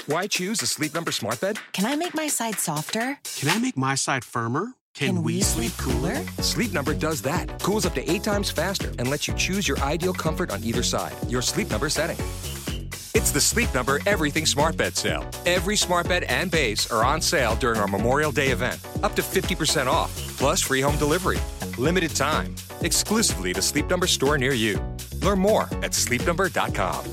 Why choose a Sleep Number smart bed? Can I make my side softer? Can I make my side firmer? Can we sleep cooler? Sleep Number does that. Cools up to 8 times faster and lets you choose your ideal comfort on either side. Your Sleep Number setting. It's the Sleep Number Everything Smart Bed sale. Every smart bed and base are on sale during our Memorial Day event. Up to 50% off, plus free home delivery. Limited time. Exclusively the Sleep Number store near you. Learn more at sleepnumber.com.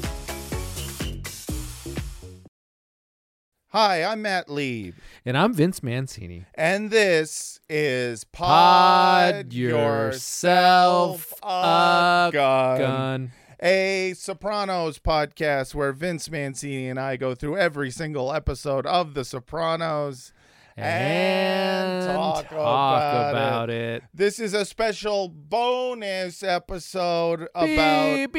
Hi, I'm Matt Lieb. And I'm Vince Mancini. And this is Pod Yourself a Gun. A Sopranos podcast where Vince Mancini and I go through every single episode of The Sopranos and talk about it. This is a special bonus episode about...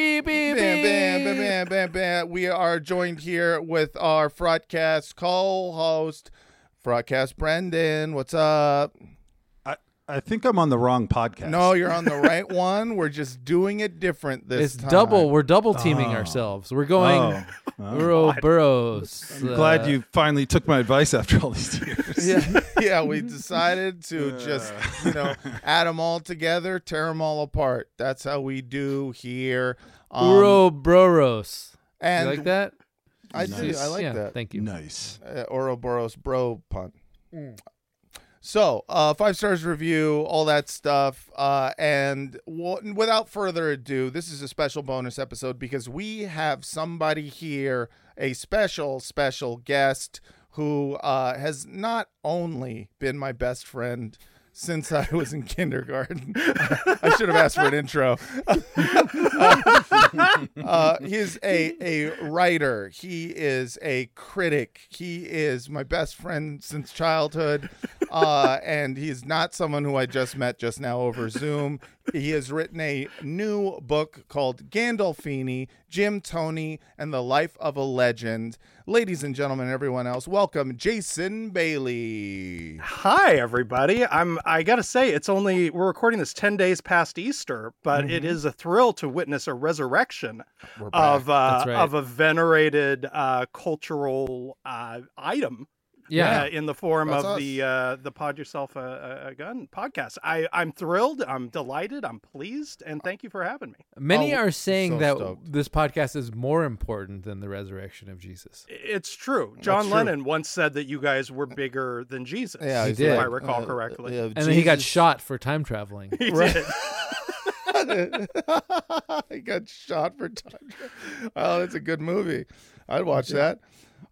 We are joined here with our Fraudcast co-host, Fraudcast Brendan. What's up? I think I'm on the wrong podcast. No, you're on the right one. We're just doing it different this time. It's double. We're double teaming ourselves. We're going Burrows. I'm glad you finally took my advice after all these years. Yeah, we decided to just, add them all together, tear them all apart. That's how we do here. Ouroboros. And you like that? I do. I like that. Thank you. Nice. Ouroboros bro pun. So, 5 stars review, all that stuff. And without further ado, this is a special bonus episode because we have somebody here, a special guest who has not only been my best friend since I was in kindergarten. I should have asked for an intro. He's a writer. He is a critic. He is my best friend since childhood. And he's not someone who I just met just now over Zoom. He has written a new book called Gandolfini, Jim Tony, and the Life of a Legend. Ladies and gentlemen, everyone else, welcome Jason Bailey. Hi, everybody. I got to say, we're recording this 10 days past Easter, but it is a thrill to witness a resurrection of a venerated cultural item. Yeah, in the form That's of us. the Pod Yourself a Gun podcast. I'm thrilled. I'm delighted. I'm pleased, and thank you for having me. Many are saying so that stoked. this podcast is more important than the resurrection of Jesus. It's true. John Lennon once said that you guys were bigger than Jesus. Yeah, he if did. I recall correctly. And then he got shot for time traveling. He did. He got shot for time. Oh, that's a good movie. I'd watch that.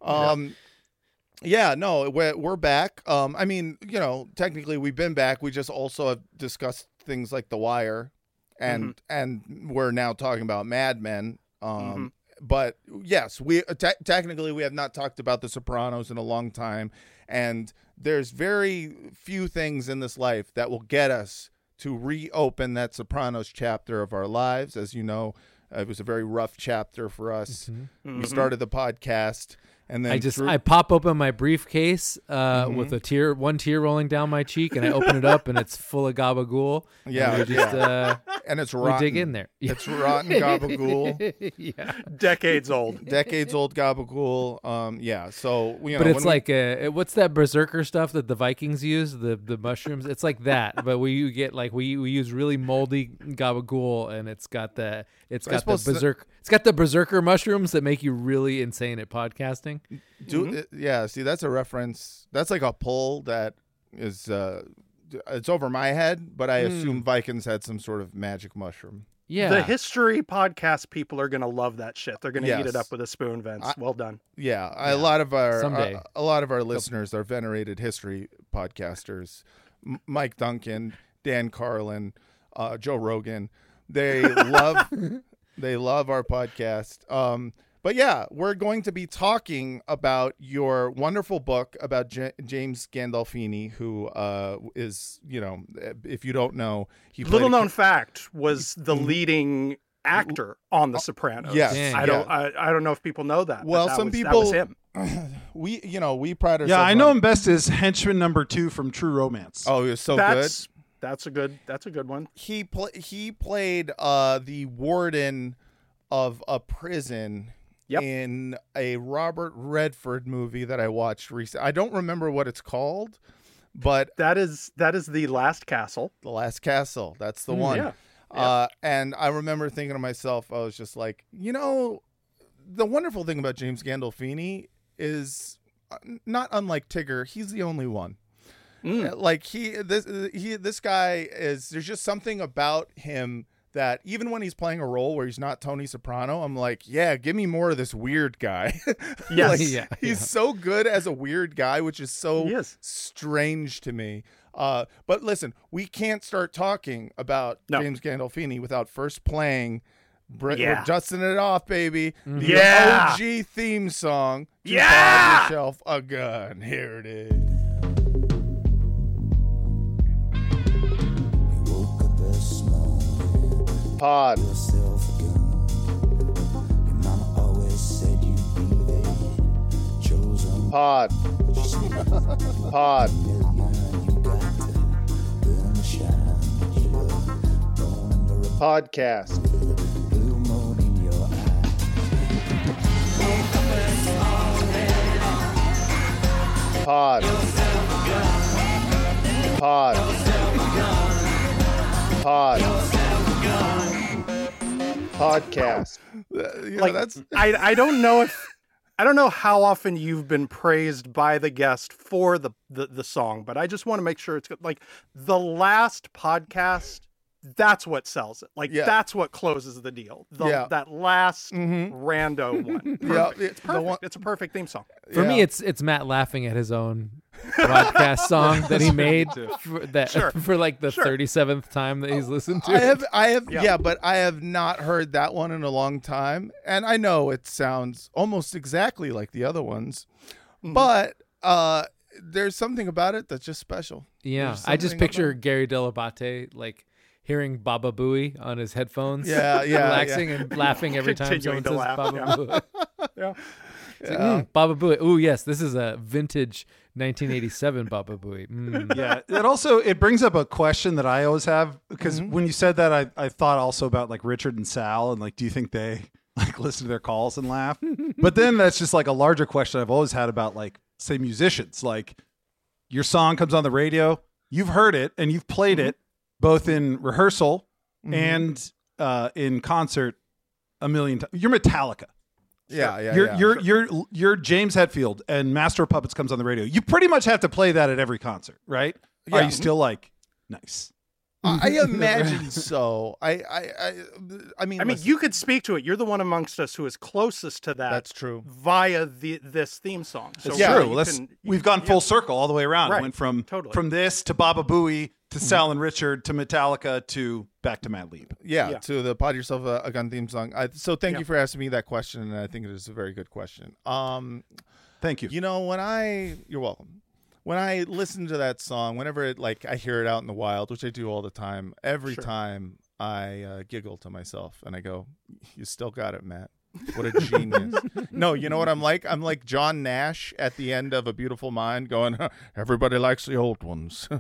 Yeah, no, we're back. I mean, technically we've been back. We just also have discussed things like The Wire, and we're now talking about Mad Men. But yes, we technically we have not talked about The Sopranos in a long time, and there's very few things in this life that will get us to reopen that Sopranos chapter of our lives. As you know, it was a very rough chapter for us. We started the podcast. And then I pop open my briefcase with one tear rolling down my cheek, and I open it up, and it's full of gabagool. Yeah, and we just, and it's rotten. We dig in there. It's rotten gabagool. Yeah, Decades old gabagool. Yeah. So but it's like what's that berserker stuff that the Vikings use? The mushrooms. It's like that, but we use really moldy gabagool, and it's got the berserker mushrooms that make you really insane at podcasting. Yeah, see, that's a reference. That's like a pull that is it's over my head, but I assume Vikings had some sort of magic mushroom. Yeah, the history podcast people are gonna love that shit. They're gonna eat it up with a spoon, Vince. Well done. Yeah, a lot of our Someday. A lot of our listeners are venerated history podcasters. Mike Duncan, Dan Carlin, Joe Rogan. They love our podcast. But yeah, we're going to be talking about your wonderful book about James Gandolfini, who is, if you don't know, Little known fact was the leading actor on The Sopranos. Yes. I don't know if people know that. Well, that people that was him. We pride ourselves. Yeah, I know him best as henchman number 2 from True Romance. Oh, he was so good. That's a good one. He played the warden of a prison in a Robert Redford movie that I watched recently. I don't remember what it's called, but that is The Last Castle. The Last Castle. That's the one. Yeah. And I remember thinking to myself, I was just like, the wonderful thing about James Gandolfini is not unlike Tigger. He's the only one. Like this guy is, there's just something about him that even when he's playing a role where he's not Tony Soprano, I'm like, yeah, give me more of this weird guy. Yes. He's so good as a weird guy, which is so strange to me. But listen, we can't start talking about James Gandolfini without first playing we're dusting it off, baby. The OG theme song. Have yourself a gun. Here it is. Pod. Pod. Pod. Podcast. Pod. Pod. Pod. Podcast. That's I don't know how often you've been praised by the guest for the song, but I just want to make sure it's good. Like the last podcast, that's what sells it. Like that's what closes the deal. That last rando one. It's perfect. It's a perfect theme song. For me, it's Matt laughing at his own broadcast song that he made for like the 37th time that he's listened to. I have, but I have not heard that one in a long time, and I know it sounds almost exactly like the other ones, but there's something about it that's just special. Yeah, I just picture Gary Delabate like hearing Baba Booey on his headphones, relaxing and laughing every time someone says Baba Booey. Baba Booey. Ooh, yes, this is a vintage 1987 Baba Booey. Yeah, it brings up a question that I always have, because when you said that, I thought also about like Richard and Sal, and like, do you think they like listen to their calls and laugh? But then that's just like a larger question I've always had about, like, say, musicians. Like, your song comes on the radio, you've heard it and you've played it both in rehearsal and in concert a million times. You're Metallica. You're James Hetfield, and Master of Puppets comes on the radio. You pretty much have to play that at every concert, right? Yeah. Are you still like, nice? I imagine so. I mean, you could speak to it. You're the one amongst us who is closest to that. That's true. Via this theme song. So it's true. We've gone full circle all the way around. Right. Went from this to Baba Booey to Sal and Richard to Metallica to back to Matt Lieb. Yeah, to the Pod Yourself a Gun theme song. So thank you for asking me that question, and I think it is a very good question. Thank you. You know, you're welcome. When I listen to that song, whenever I hear it out in the wild, which I do all the time, every time I giggle to myself and I go, "You still got it, Matt. What a genius." No, you know what I'm like? I'm like John Nash at the end of A Beautiful Mind going, "Everybody likes the old ones."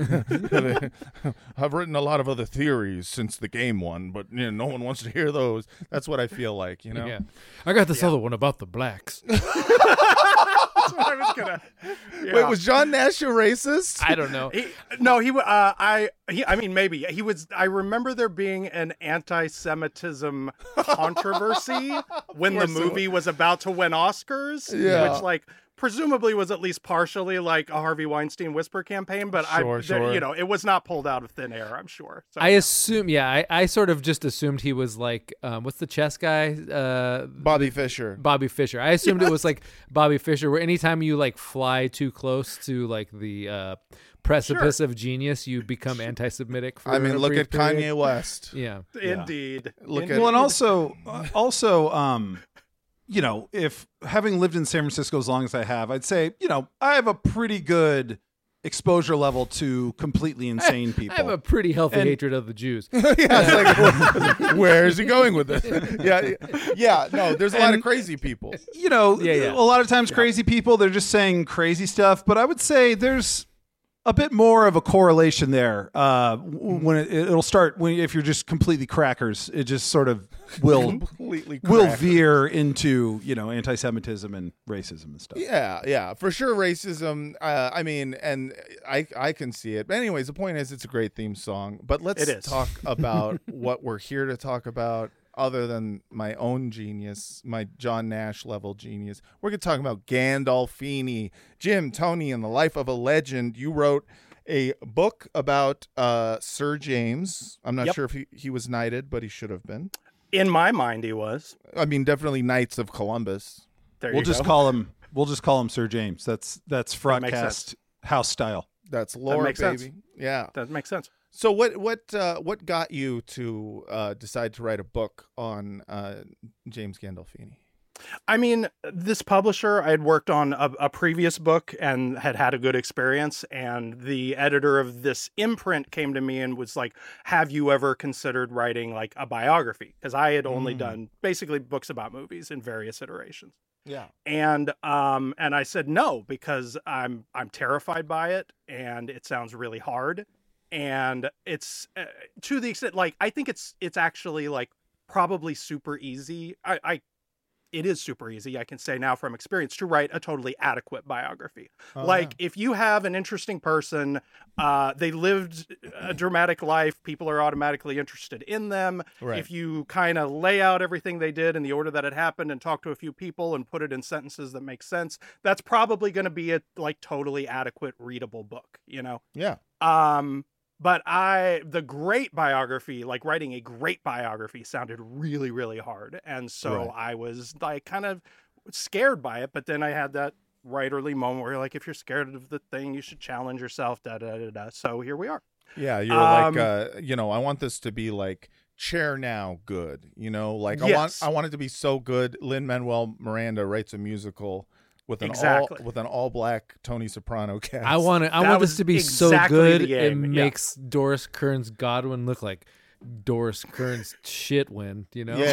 I've written a lot of other theories since the game one, but no one wants to hear those. That's what I feel like, you know? Yeah. I got this other one about the blacks. That's what I was gonna. Yeah. Wait, was John Nash a racist? I don't know. I mean, maybe he was. I remember there being an anti-Semitism controversy when the movie was about to win Oscars, which presumably was at least partially like a Harvey Weinstein whisper campaign, but it was not pulled out of thin air, I'm sure. So, I assume, I sort of just assumed he was like, what's the chess guy? Bobby Fischer. I assumed it was like Bobby Fischer, where anytime you like fly too close to like the precipice of genius, you become anti-Semitic. For look at Kanye West. Yeah, indeed. And also, if having lived in San Francisco as long as I have, I'd say, I have a pretty good exposure level to completely insane people. I have a pretty healthy hatred of the Jews. Where is he going with this? No, there's a lot of crazy people. A lot of times crazy people, they're just saying crazy stuff. But I would say there's a bit more of a correlation there. When it'll start if you're just completely crackers, it just sort of will veer into anti-Semitism and racism and stuff. Yeah, for sure, racism. I mean, and I can see it. But anyways, the point is, it's a great theme song. But let's talk about what we're here to talk about. Other than my own genius, my John Nash level genius, we're going to talk about Gandolfini. Jim, Tony, and the Life of a Legend. You wrote a book about Sir James. I'm not sure if he was knighted, but he should have been. In my mind, he was. I mean, definitely Knights of Columbus. We'll just call him Sir James. That's Frogcast house style. That's lore, baby. Sense. Yeah, that makes sense. So what got you to decide to write a book on James Gandolfini? I mean, this publisher, I had worked on a previous book and had a good experience. And the editor of this imprint came to me and was like, have you ever considered writing like a biography? Because I had only done basically books about movies in various iterations. Yeah. And I said no, because I'm terrified by it and it sounds really hard. And it's to the extent, like, I think it's actually like probably super easy. It is super easy, I can say now from experience, to write a totally adequate biography. If you have an interesting person, they lived a dramatic life, people are automatically interested in them. Right. If you kind of lay out everything they did in the order that it happened and talk to a few people and put it in sentences that make sense, that's probably going to be a like totally adequate readable book, Yeah. But the great biography, like writing a great biography, sounded really, really hard. And so I was like kind of scared by it. But then I had that writerly moment where you're like, if you're scared of the thing, you should challenge yourself. So here we are. Yeah, you're like, I want this to be like Chair Now good. I want it to be so good. Lin-Manuel Miranda writes a musical with an all black Tony Soprano cast. I want this to be so good it makes Doris Kearns Godwin look like Doris Kearns Shitwind,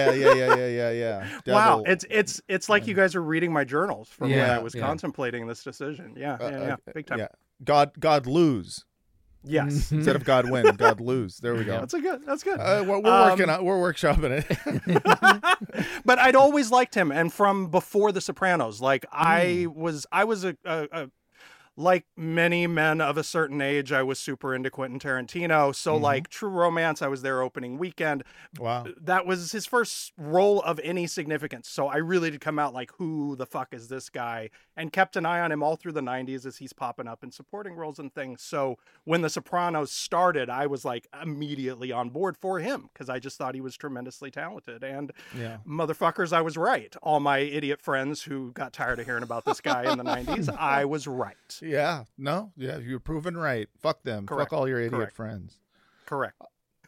Yeah. Wow, it's like you guys are reading my journals from when I was contemplating this decision. Big time. Yeah. God lose. Yes. Instead of God win, God lose. There we go. That's good. We're workshopping it. But I'd always liked him, and from before The Sopranos, like I was a like many men of a certain age, I was super into Quentin Tarantino. So like True Romance, I was there opening weekend. Wow. That was his first role of any significance. So I really did come out like, who the fuck is this guy? And kept an eye on him all through the 90s as he's popping up in supporting roles and things. So when The Sopranos started, I was like immediately on board for him because I just thought he was tremendously talented. And motherfuckers, I was right. All my idiot friends who got tired of hearing about this guy in the 90s, I was right. Yeah, no, yeah, you're proven right. Fuck them. Correct. Fuck all your idiot friends. Correct.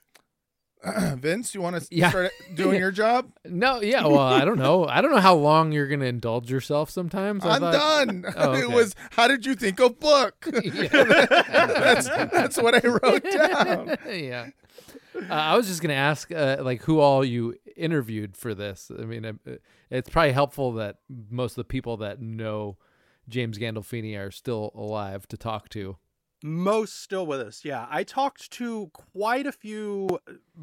Vince, you want to start doing your job? No, yeah. Well, I don't know. I don't know how long you're going to indulge yourself sometimes. I'm done. Oh, okay. It was, how did you think of book? That's what I wrote down. Yeah. I was just going to ask, who all you interviewed for this. I mean, it's probably helpful that most of the people that know James Gandolfini are still alive to talk to. Most still with us. Yeah. I talked to quite a few,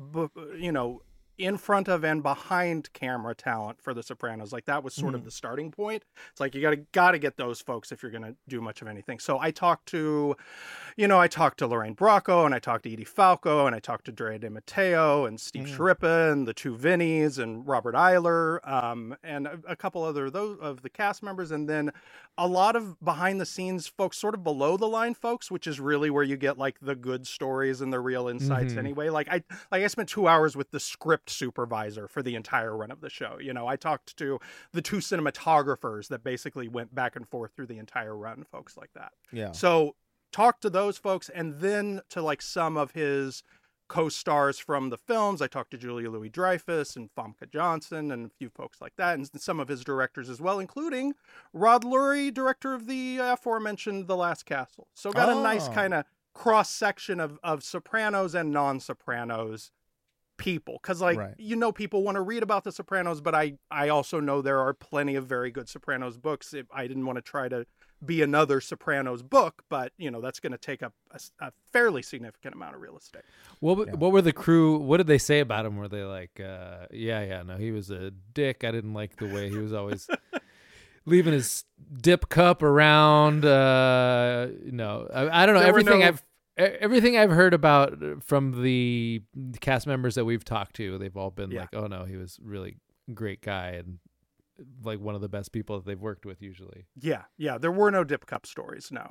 in front of and behind camera talent for The Sopranos. Like that was sort of the starting point. It's like, you gotta get those folks if you're going to do much of anything. So I talked to Lorraine Bracco, and I talked to Edie Falco, and I talked to Drea De Matteo and Steve Sharippa and the two Vinnies and Robert Eiler, and a couple other of the cast members. And then a lot of behind the scenes folks, sort of below the line folks, which is really where you get like the good stories and the real insights anyway. Like I spent 2 hours with the script supervisor for the entire run of the show. I talked to the two cinematographers that basically went back and forth through the entire run, folks like that. Yeah. So talked to those folks, and then to like some of his co-stars from the films. I talked to Julia Louis-Dreyfus and Famke Johnson and a few folks like that, and some of his directors as well, including Rod Lurie, director of the aforementioned The Last Castle. So got a nice kind of cross-section of Sopranos and non-Sopranos people, because people want to read about the Sopranos, but I also know there are plenty of very good Sopranos books. I didn't want to try to be another Sopranos book, but that's going to take up a fairly significant amount of real estate. What were the crew? What did they say about him? Were they like, no, he was a dick. I didn't like the way he was always leaving his dip cup around. I don't know. Everything I've heard about from the cast members that we've talked to, they've all been like, oh no, he was really great guy and like one of the best people that they've worked with usually. Yeah. There were no dip cup stories. No.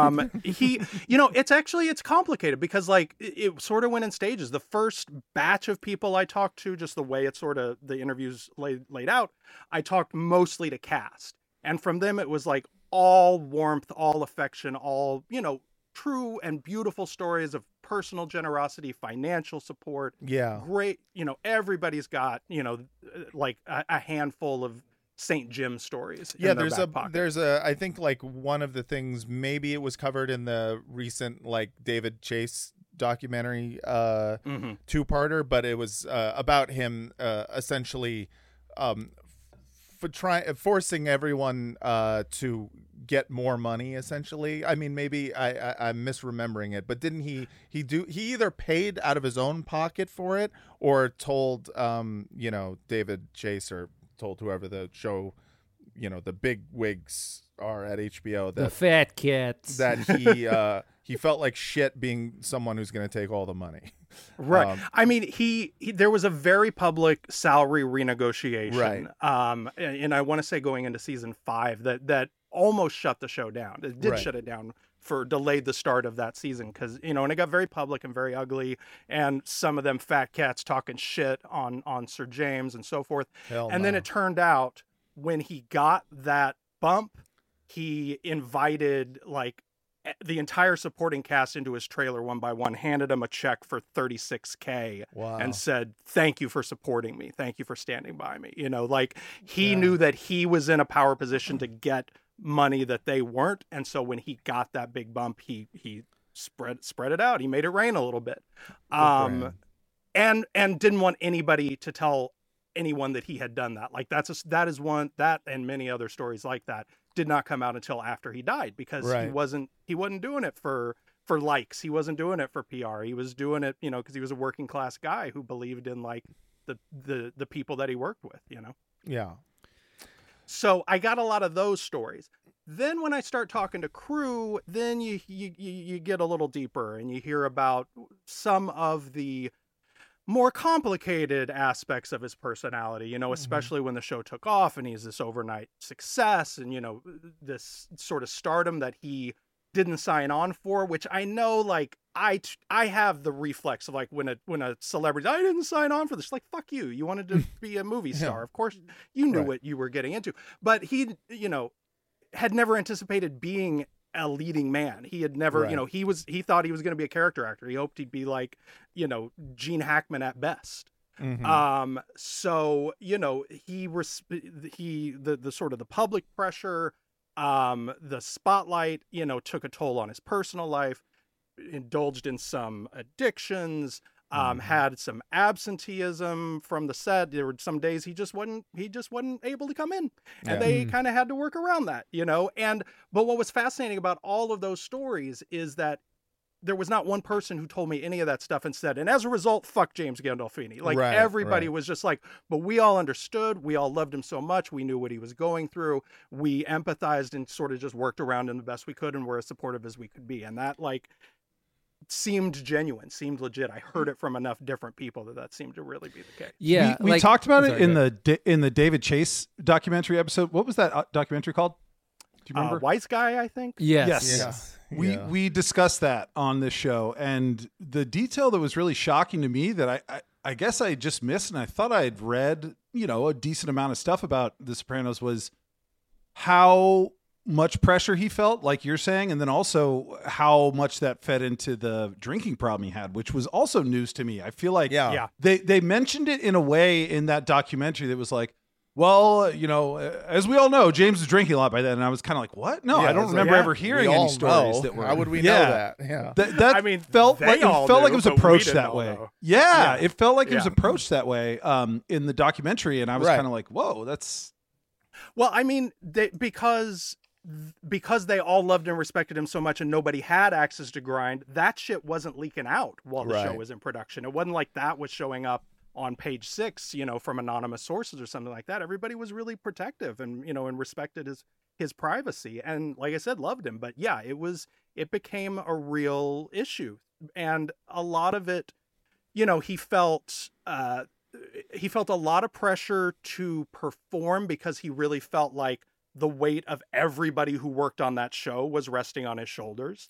It's complicated because like it sort of went in stages. The first batch of people I talked to, just the way it sort of the interviews laid out, I talked mostly to cast. And from them, it was like all warmth, all affection, all, true and beautiful stories of personal generosity, financial support. Yeah. Great. Everybody's got, like a handful of St. Jim stories. Yeah, there's I think like one of the things, maybe it was covered in the recent like David Chase documentary two-parter, but it was about him essentially forcing everyone to get more money, essentially. I mean, maybe I'm misremembering it, but didn't he either paid out of his own pocket for it or told David Chase or told whoever the show, the big wigs are at HBO, that the fat cats, that he felt like shit being someone who's going to take all the money. Right. I mean, he there was a very public salary renegotiation. Right. And I want to say going into season 5 that almost shut the show down. It did shut it down delayed the start of that season because, and it got very public and very ugly, and some of them fat cats talking shit on Sir James and so forth. Then it turned out when he got that bump, he invited like the entire supporting cast into his trailer one by one, handed him a check for $36,000 and said, thank you for supporting me. Thank you for standing by me. He knew that he was in a power position to get money that they weren't. And so when he got that big bump, he spread it out. He made it rain a little bit. And didn't want anybody to tell anyone that he had done that. Like that is one, that and many other stories like that did not come out until after he died because he wasn't doing it for likes. He wasn't doing it for PR. He was doing it, because he was a working class guy who believed in like the people that he worked with, Yeah. So I got a lot of those stories. Then when I start talking to crew, then you get a little deeper and you hear about some of the more complicated aspects of his personality, especially when the show took off and he's this overnight success and, this sort of stardom that he didn't sign on for, which I know, like, I have the reflex of like when a celebrity, I didn't sign on for this. Like, fuck you. You wanted to be a movie star. Of course you knew what you were getting into, but he, had never anticipated being a leading man. He had never, he thought he was going to be a character actor. He hoped he'd be like, Gene Hackman at best. Mm-hmm. So, the sort of the public pressure, the spotlight, took a toll on his personal life, indulged in some addictions, had some absenteeism from the set. There were some days he just wasn't able to come in, and they kind of had to work around that, but what was fascinating about all of those stories is that there was not one person who told me any of that stuff and said, and as a result, fuck James Gandolfini. Like everybody was just like, but we all understood. We all loved him so much. We knew what he was going through. We empathized and sort of just worked around him the best we could and were as supportive as we could be. And that like seemed genuine, seemed legit. I heard it from enough different people that seemed to really be the case. Yeah. We talked about it in the David Chase documentary episode. What was that documentary called? Do you remember? Wise Guy, I think. Yes. We discussed that on this show, and the detail that was really shocking to me that I guess I just missed, and I thought I had read, a decent amount of stuff about The Sopranos, was how much pressure he felt, like you're saying, and then also how much that fed into the drinking problem he had, which was also news to me. I feel like they mentioned it in a way in that documentary that was like, well, as we all know, James was drinking a lot by then, and I was kind of like, what? No, I don't remember ever hearing any stories that were. How would we know that? Yeah, that felt like it was approached that way. Yeah, it felt like it was approached that way in the documentary, and I was kind of like, whoa, that's. Well, I mean, because they all loved and respected him so much, and nobody had access to Grind, that shit wasn't leaking out while the show was in production. It wasn't like that was showing up on page 6, from anonymous sources or something like that. Everybody was really protective and, and respected his privacy. And like I said, loved him. But yeah, it became a real issue. And a lot of it, he felt a lot of pressure to perform because he really felt like the weight of everybody who worked on that show was resting on his shoulders.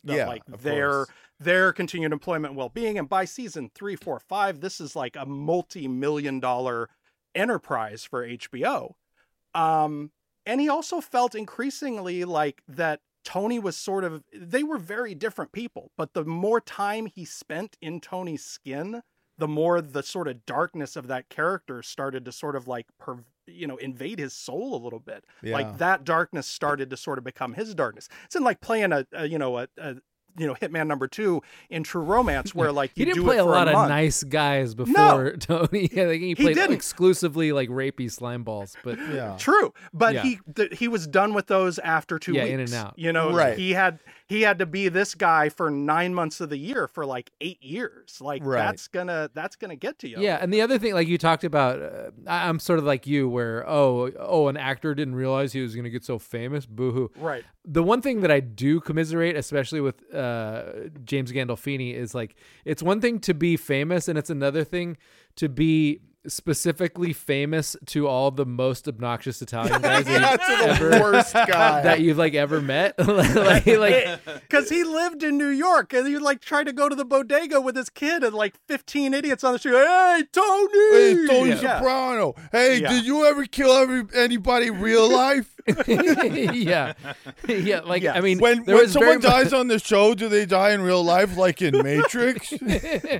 Their continued employment and well-being. And by season 3, 4, 5, this is like a multi-million-dollar enterprise for HBO. And he also felt increasingly like that Tony was they were very different people, but the more time he spent in Tony's skin, the more the sort of darkness of that character started to sort of like invade his soul a little bit. Like that darkness started to sort of become his darkness. It's in like playing a Hitman number 2 in True Romance, where like he didn't play a lot of nice guys before Tony. He played exclusively like rapey slime balls. But true. But he was done with those after 2 weeks. In and out. He had to be this guy for 9 months of the year for like 8 years. Like that's gonna get to you. Yeah, and the other thing, like you talked about, I'm sort of like you, where an actor didn't realize he was gonna get so famous. Boo-hoo. Right. The one thing that I do commiserate, especially with James Gandolfini, is like it's one thing to be famous, and it's another thing to be specifically famous to all the most obnoxious Italian guys worst guy that you've like ever met. like because he lived in New York and he like tried to go to the bodega with his kid and like 15 idiots on the street. Hey Tony Soprano. Hey, did you ever kill anybody in real life? yeah. I mean, when someone dies on the show, do they die in real life like in Matrix? Like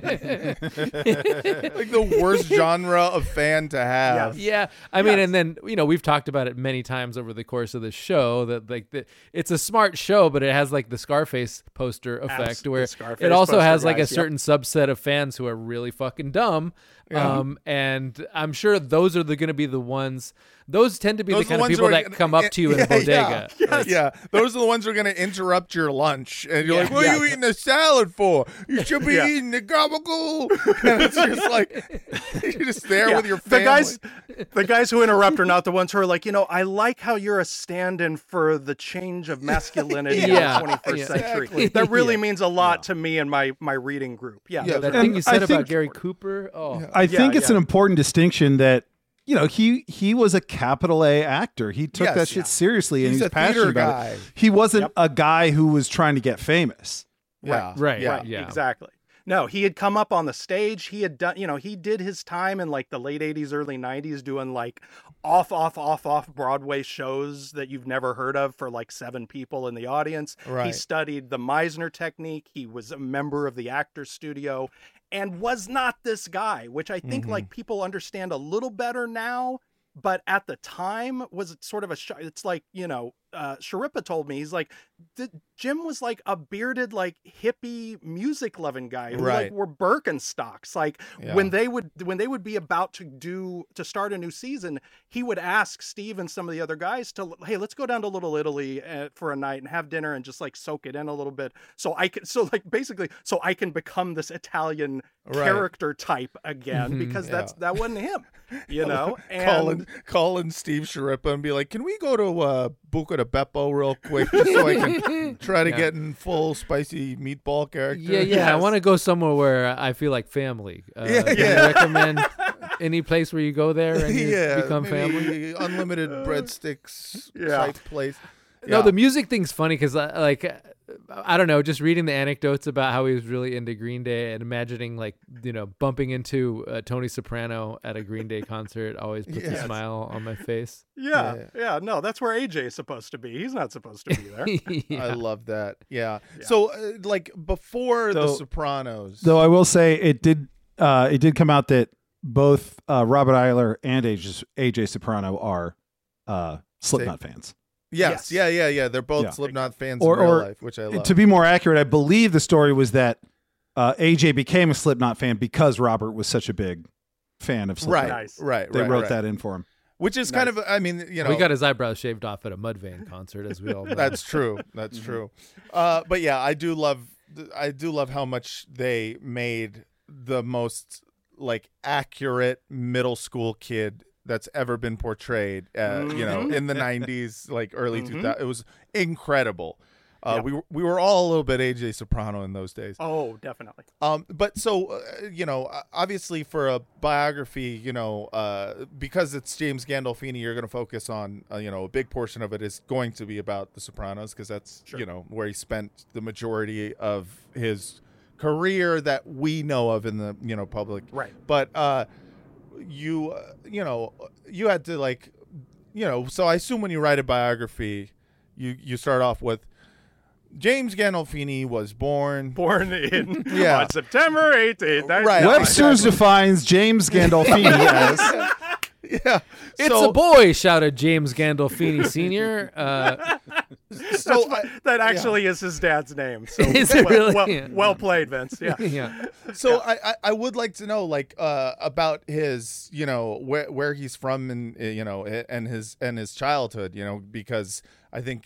the worst genre of fan to have. Yeah. I mean, and then, we've talked about it many times over the course of the show that like it's a smart show, but it has like the Scarface poster effect where it also has like a certain subset of fans who are really fucking dumb. And I'm sure those are going to be the ones. Those tend to be the kind of people that come up to you in a bodega. Those are the ones who are going to interrupt your lunch. And you're like, what are you eating the salad for? You should be eating the gabagool. And it's just like, you're just there with your family. The guys who interrupt are not the ones who are like, I like how you're a stand-in for the change of masculinity in the 21st century. Exactly. That really means a lot to me and my reading group. That thing you said about Gary Cooper. I think it's an important distinction that, he was a capital A actor. He took that shit seriously, and he's passionate about it. He wasn't a guy who was trying to get famous. Right. Exactly. No, he had come up on the stage. He had done, he did his time in like the late 80s, early 90s doing like off Broadway shows that you've never heard of for like 7 people in the audience. Right. He studied the Meisner technique. He was a member of the Actors Studio and was not this guy, which I think like people understand a little better now. But at the time was sort of it's like, Sharippa told me, he's like, Jim was like a bearded, like hippie music loving guy who like wore Birkenstocks. Like when they would be about to start a new season, he would ask Steve and some of the other guys hey, let's go down to Little Italy for a night and have dinner and just like soak it in a little bit. So I can become this Italian character type again, because that wasn't him, And calling Steve Sharippa and be like, can we go to Buca di Beppo real quick just so I can try to get in full spicy meatball character? I want to go somewhere where I feel like family. Can you recommend any place where you go there and you become family? Unlimited breadsticks type place. No, the music thing's funny because I don't know, just reading the anecdotes about how he was really into Green Day and imagining like, bumping into Tony Soprano at a Green Day concert always puts a smile on my face. Yeah. No, that's where AJ is supposed to be. He's not supposed to be there. I love that. Yeah. So like before The Sopranos. Though I will say it did come out that both Robert Eiler and AJ Soprano are Slipknot fans. Yes. Yeah. They're both Slipknot fans in real life, which I love. To be more accurate, I believe the story was that AJ became a Slipknot fan because Robert was such a big fan of Slipknot. Right. They wrote that in for him. Which is kind of, I mean, we got his eyebrows shaved off at a Mudvayne concert, as we all know. That's true. That's true. But yeah, I do love how much they made the most like accurate middle school kid that's ever been portrayed, you know, in the 90s, like early 2000s. It was incredible. We were all a little bit AJ Soprano in those days. Oh, definitely. But so, you know, obviously for a biography, you know, because it's James Gandolfini, you're going to focus on, you know, a big portion of it is going to be about The Sopranos because that's, you know, where he spent the majority of his career that we know of in the, you know, public. Right. But you know, you had to like, you know, so I assume when you write a biography, you start off with, James Gandolfini was born in on September 18th. Right. Webster's defines James Gandolfini as It's a boy, shouted James Gandolfini Sr. So that actually is his dad's name. So is it really? Well played, Vince. Yeah. So I would like to know like about his, you know, where he's from and you know and his childhood, you know, because I think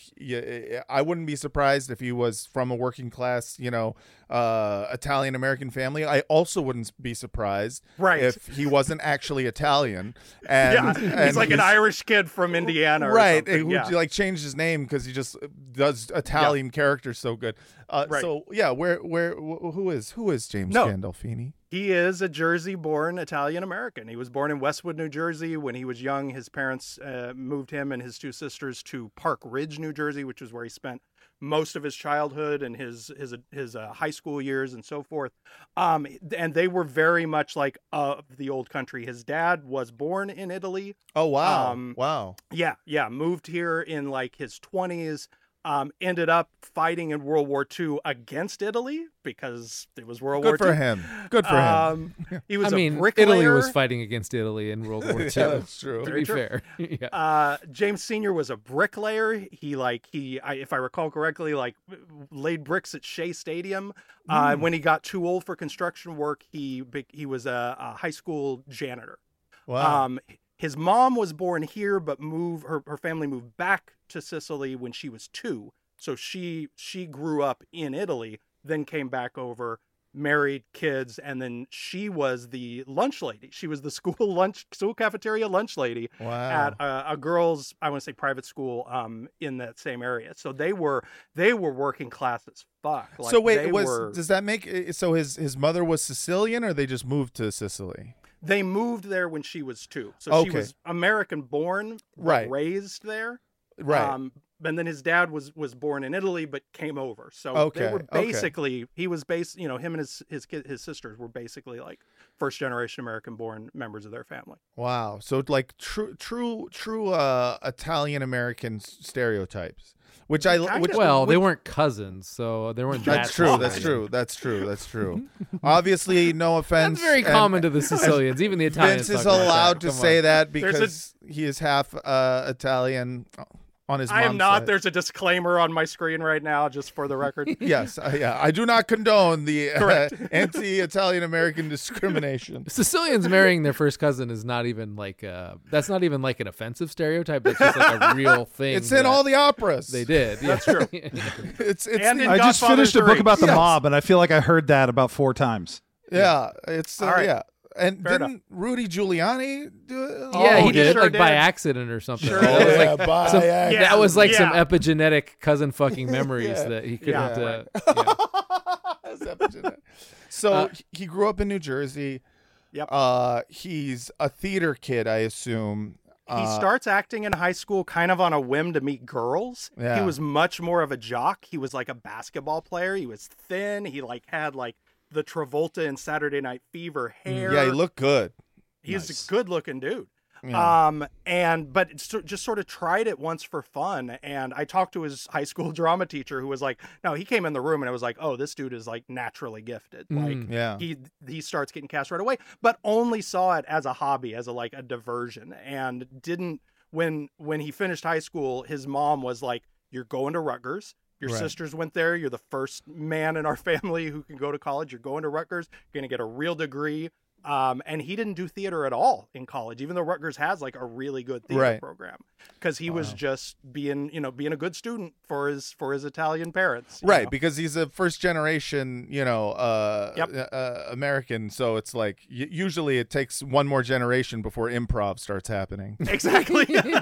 I wouldn't be surprised if he was from a working class, you know, Italian American family. I also wouldn't be surprised if he wasn't actually Italian. And, he's like an Irish kid from Indiana, right? Who like changed his name because he just does Italian characters so good. So yeah, who is James Gandolfini? He is a Jersey-born Italian-American. He was born in Westwood, New Jersey. When he was young, his parents moved him and his two sisters to Park Ridge, New Jersey, which is where he spent most of his childhood and his high school years and so forth. And they were very much like of the old country. His dad was born in Italy. Oh, wow. Wow. Yeah. Moved here in like his 20s. Ended up fighting in World War II against Italy because it was World War II. Good for him. He was a bricklayer. Italy was fighting against Italy in World War II. Yeah, that's true. To be fair. Yeah. James Sr. was a bricklayer. He if I recall correctly, like laid bricks at Shea Stadium. When he got too old for construction work, he was a high school janitor. Wow. His mom was born here, but her family moved back to Sicily when she was 2. So she grew up in Italy, then came back over, married, kids, and then she was the lunch lady. She was the school cafeteria lunch lady at a girls', I want to say private school in that same area. So they were working class as fuck. Like, so wait, does that make so his mother was Sicilian or they just moved to Sicily? They moved there when she was 2. So she was American born, raised there. Right. And then his dad was born in Italy, but came over. So they were basically, he was him and his sisters were basically like first generation American born members of their family. Wow. So like true Italian American stereotypes. They weren't cousins, so they weren't. That's true. Obviously, no offense. That's very common to the Sicilians, even the Italians. Vince is allowed to say that because he is half Italian on his mom's I am not. side. There's a disclaimer on my screen right now, just for the record. Yes, I do not condone the anti-Italian American discrimination. Sicilians marrying their first cousin is not even like that's not even like an offensive stereotype. That's just like a real thing. It's in all the operas. They did. That's true. I just finished a book about the mob, and I feel like I heard that about 4 times. Yeah, it's all right. Yeah. And Fair didn't Rudy Giuliani do it? Yeah, he did it by accident or something. Sure. That was like some epigenetic cousin fucking memories that he couldn't. So he grew up in New Jersey. Yep. He's a theater kid, I assume. He starts acting in high school kind of on a whim to meet girls. Yeah. He was much more of a jock. He was like a basketball player. He was thin. He had the Travolta in Saturday Night Fever hair. Yeah, he looked good. He's a good looking dude. Yeah. But just sort of tried it once for fun. And I talked to his high school drama teacher who was like, no, he came in the room and it was like, oh, this dude is like naturally gifted. He starts getting cast right away, but only saw it as a hobby, as a diversion, and didn't, when he finished high school, his mom was like, you're going to Rutgers. Your sisters went there. You're the first man in our family who can go to college. You're going to Rutgers. You're going to get a real degree. And he didn't do theater at all in college, even though Rutgers has like a really good theater program, because he was just being a good student for his Italian parents. Right. Because he's a first generation, American. So it's like, usually it takes one more generation before improv starts happening. Exactly.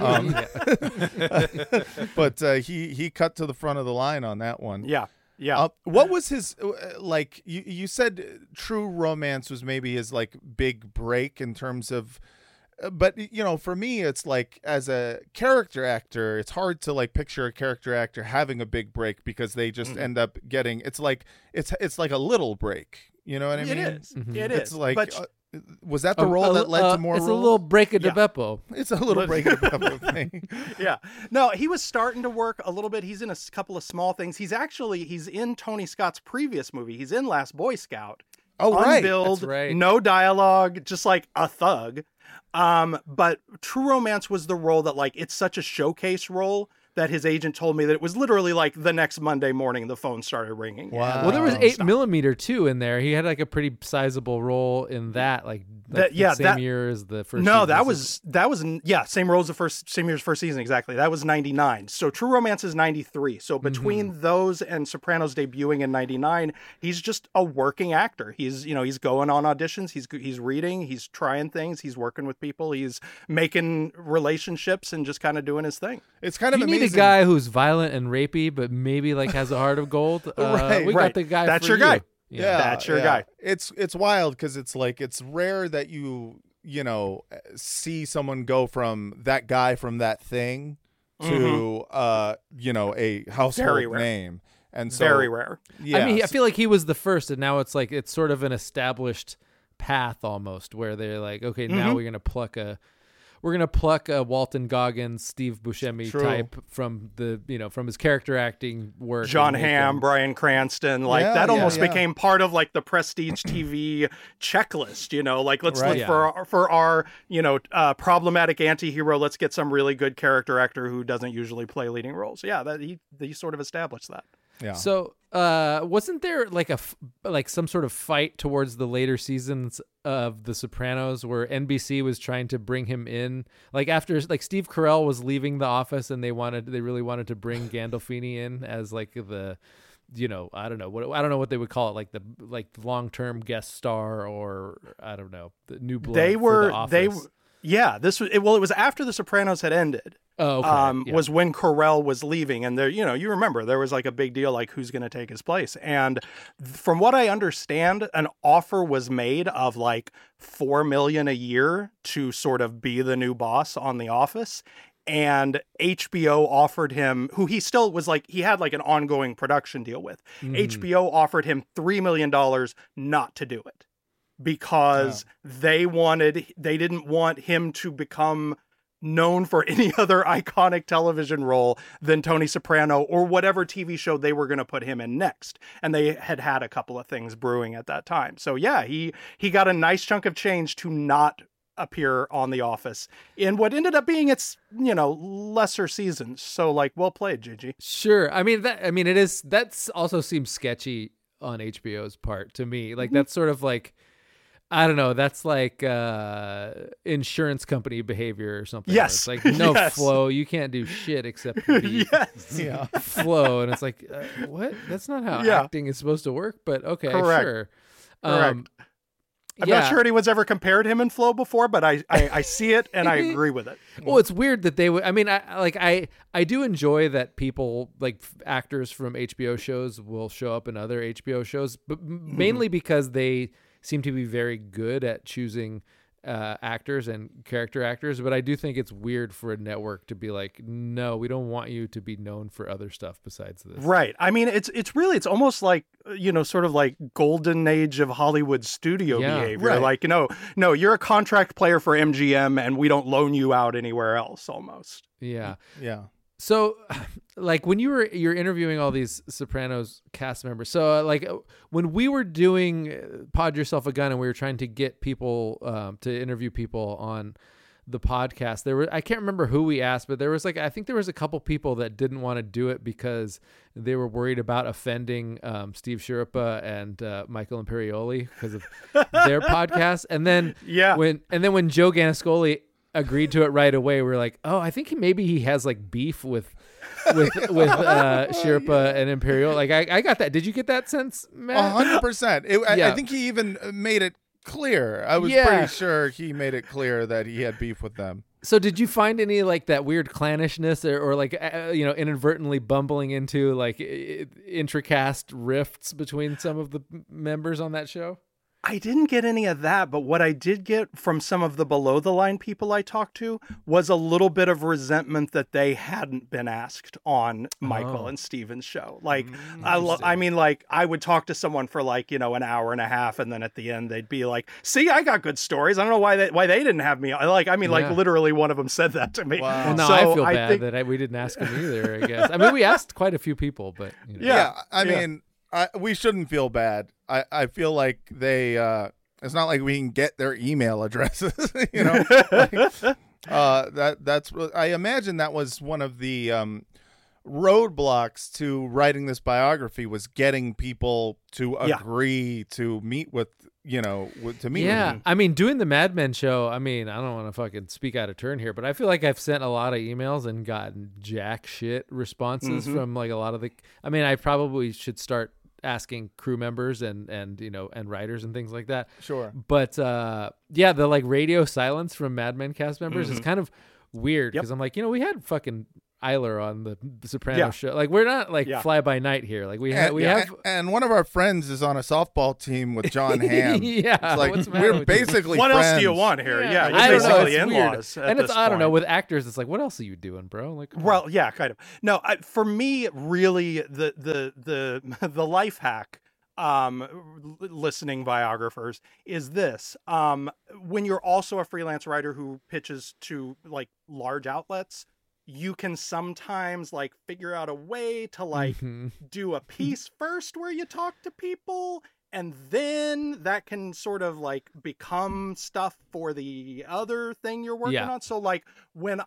But he cut to the front of the line on that one. Yeah. Yeah. What was his you said True Romance was maybe his like big break in terms of, but for me it's like, as a character actor, it's hard to like picture a character actor having a big break, because they just end up getting, it's like a little break. You know what I mean? It is. Mm-hmm. It is. It's like, was that the role that led to more It's roles? a little break of DeBeppo. It's a little break of DeBeppo thing. Yeah. No, he was starting to work a little bit. He's in a couple of small things. He's in Tony Scott's previous movie. He's in Last Boy Scout. Oh, right. Unbilled, That's right. No dialogue, just like a thug. But True Romance was the role that, like, it's such a showcase role that his agent told me that it was literally like the next Monday morning the phone started ringing. Wow. Well, there was 8mm too in there. He had like a pretty sizable role in that, same year as the first. No, season. that was same role as same year's first season, exactly. That was 99. So True Romance is 93. So between those and Sopranos debuting in 99, he's just a working actor. He's going on auditions, he's reading, he's trying things, he's working with people, he's making relationships and just kind of doing his thing. It's kind of amazing. A guy who's violent and rapey, but maybe like has a heart of gold. We got the guy. That's for your you. guy. Yeah, that's your guy. It's wild, because it's like, it's rare that you see someone go from that guy from that thing to a household name, and so very rare. Yeah, I mean, I feel like he was the first, and now it's like it's sort of an established path almost, where they're like, okay, now we're gonna pluck a Walton Goggins, Steve Buscemi type from from his character acting work. John Hamm, Bryan Cranston, that almost became part of like the prestige TV checklist. Let's look for our problematic anti-hero. Let's get some really good character actor who doesn't usually play leading roles. Yeah, that he sort of established that. Yeah. So, wasn't there like some sort of fight towards the later seasons of The Sopranos where NBC was trying to bring him in, like after like Steve Carell was leaving The Office, and they really wanted to bring Gandolfini in as like the, I don't know what they would call it, like the long-term guest star, or I don't know, the new blood. It was after The Sopranos had ended. Oh, okay. Was when Carell was leaving, and there, you remember there was like a big deal, like who's going to take his place. And from what I understand, an offer was made of like $4 million a year to sort of be the new boss on The Office. And HBO offered him, who he still was like, he had like an ongoing production deal with. HBO offered him $3 million not to do it, because they didn't want him to become known for any other iconic television role than Tony Soprano or whatever TV show they were going to put him in next. And they had a couple of things brewing at that time. So yeah, he got a nice chunk of change to not appear on The Office in what ended up being its, lesser seasons. So like, well played, Gigi. Sure. I mean, that also seems sketchy on HBO's part to me. Like that's sort of like, I don't know. That's like insurance company behavior or something. Yes. It's like Flo. You can't do shit except be Flo. And it's like, what? That's not how acting is supposed to work. But okay, correct. Sure. Correct. I'm not sure anyone's ever compared him and Flo before, but I see it and I agree with it. Well, it's weird that they would. I mean, I do enjoy that people like actors from HBO shows will show up in other HBO shows, but mainly because they seem to be very good at choosing actors and character actors, but I do think it's weird for a network to be like, no, we don't want you to be known for other stuff besides this. Right. I mean, it's almost like, sort of like golden age of Hollywood studio behavior. Right. Like, no, you're a contract player for MGM and we don't loan you out anywhere else almost. Yeah. Yeah. So, like, when you're interviewing all these Sopranos cast members, so like when we were doing Pod Yourself a Gun and we were trying to get people to interview people on the podcast, I can't remember who we asked, but I think there was a couple people that didn't want to do it because they were worried about offending Steve Sciaruppa and Michael Imperioli because of their podcast. And then when Joe Ganascoli agreed to it right away, we're like, oh, I think maybe he has like beef with Sciaruppa and Imperioli. Like I got that. Did you get that sense, Matt? 100%. I think he even made it clear. I was pretty sure he made it clear that he had beef with them. So did you find any like that weird clannishness or like inadvertently bumbling into like intricast rifts between some of the members on that show? I didn't get any of that, but what I did get from some of the below the line people I talked to was a little bit of resentment that they hadn't been asked on Michael and Steven's show. Like, I mean, like I would talk to someone for like, an hour and a half. And then at the end they'd be like, see, I got good stories. I don't know why they didn't have me. Like, literally one of them said that to me. Wow. Well, no, I feel bad that we didn't ask him either, I guess. I mean, we asked quite a few people, but I mean, we shouldn't feel bad. I feel like they it's not like we can get their email addresses, that's I imagine that was one of the roadblocks to writing this biography, was getting people to agree to meet with to meet with me. I mean, doing the Mad Men show, I mean, I don't want to fucking speak out of turn here, but I feel like I've sent a lot of emails and gotten jack shit responses from like a lot of I probably should start asking crew members and writers and things like that. Sure. But the like radio silence from Mad Men cast members is kind of weird because I'm like, we had fucking Eiler on the Sopranos show. Like, we're not like fly by night here. Like we have and one of our friends is on a softball team with John Hamm. It's like we're basically what friends. else do you want here? Yeah, you're basically in-laws. And it's I don't know, with actors it's like, what else are you doing, bro? Like, kind of. No, for me, really, the life hack listening biographers is this: when you're also a freelance writer who pitches to like large outlets, you can sometimes like figure out a way to like do a piece first where you talk to people, and then that can sort of like become stuff for the other thing you're working on. So like when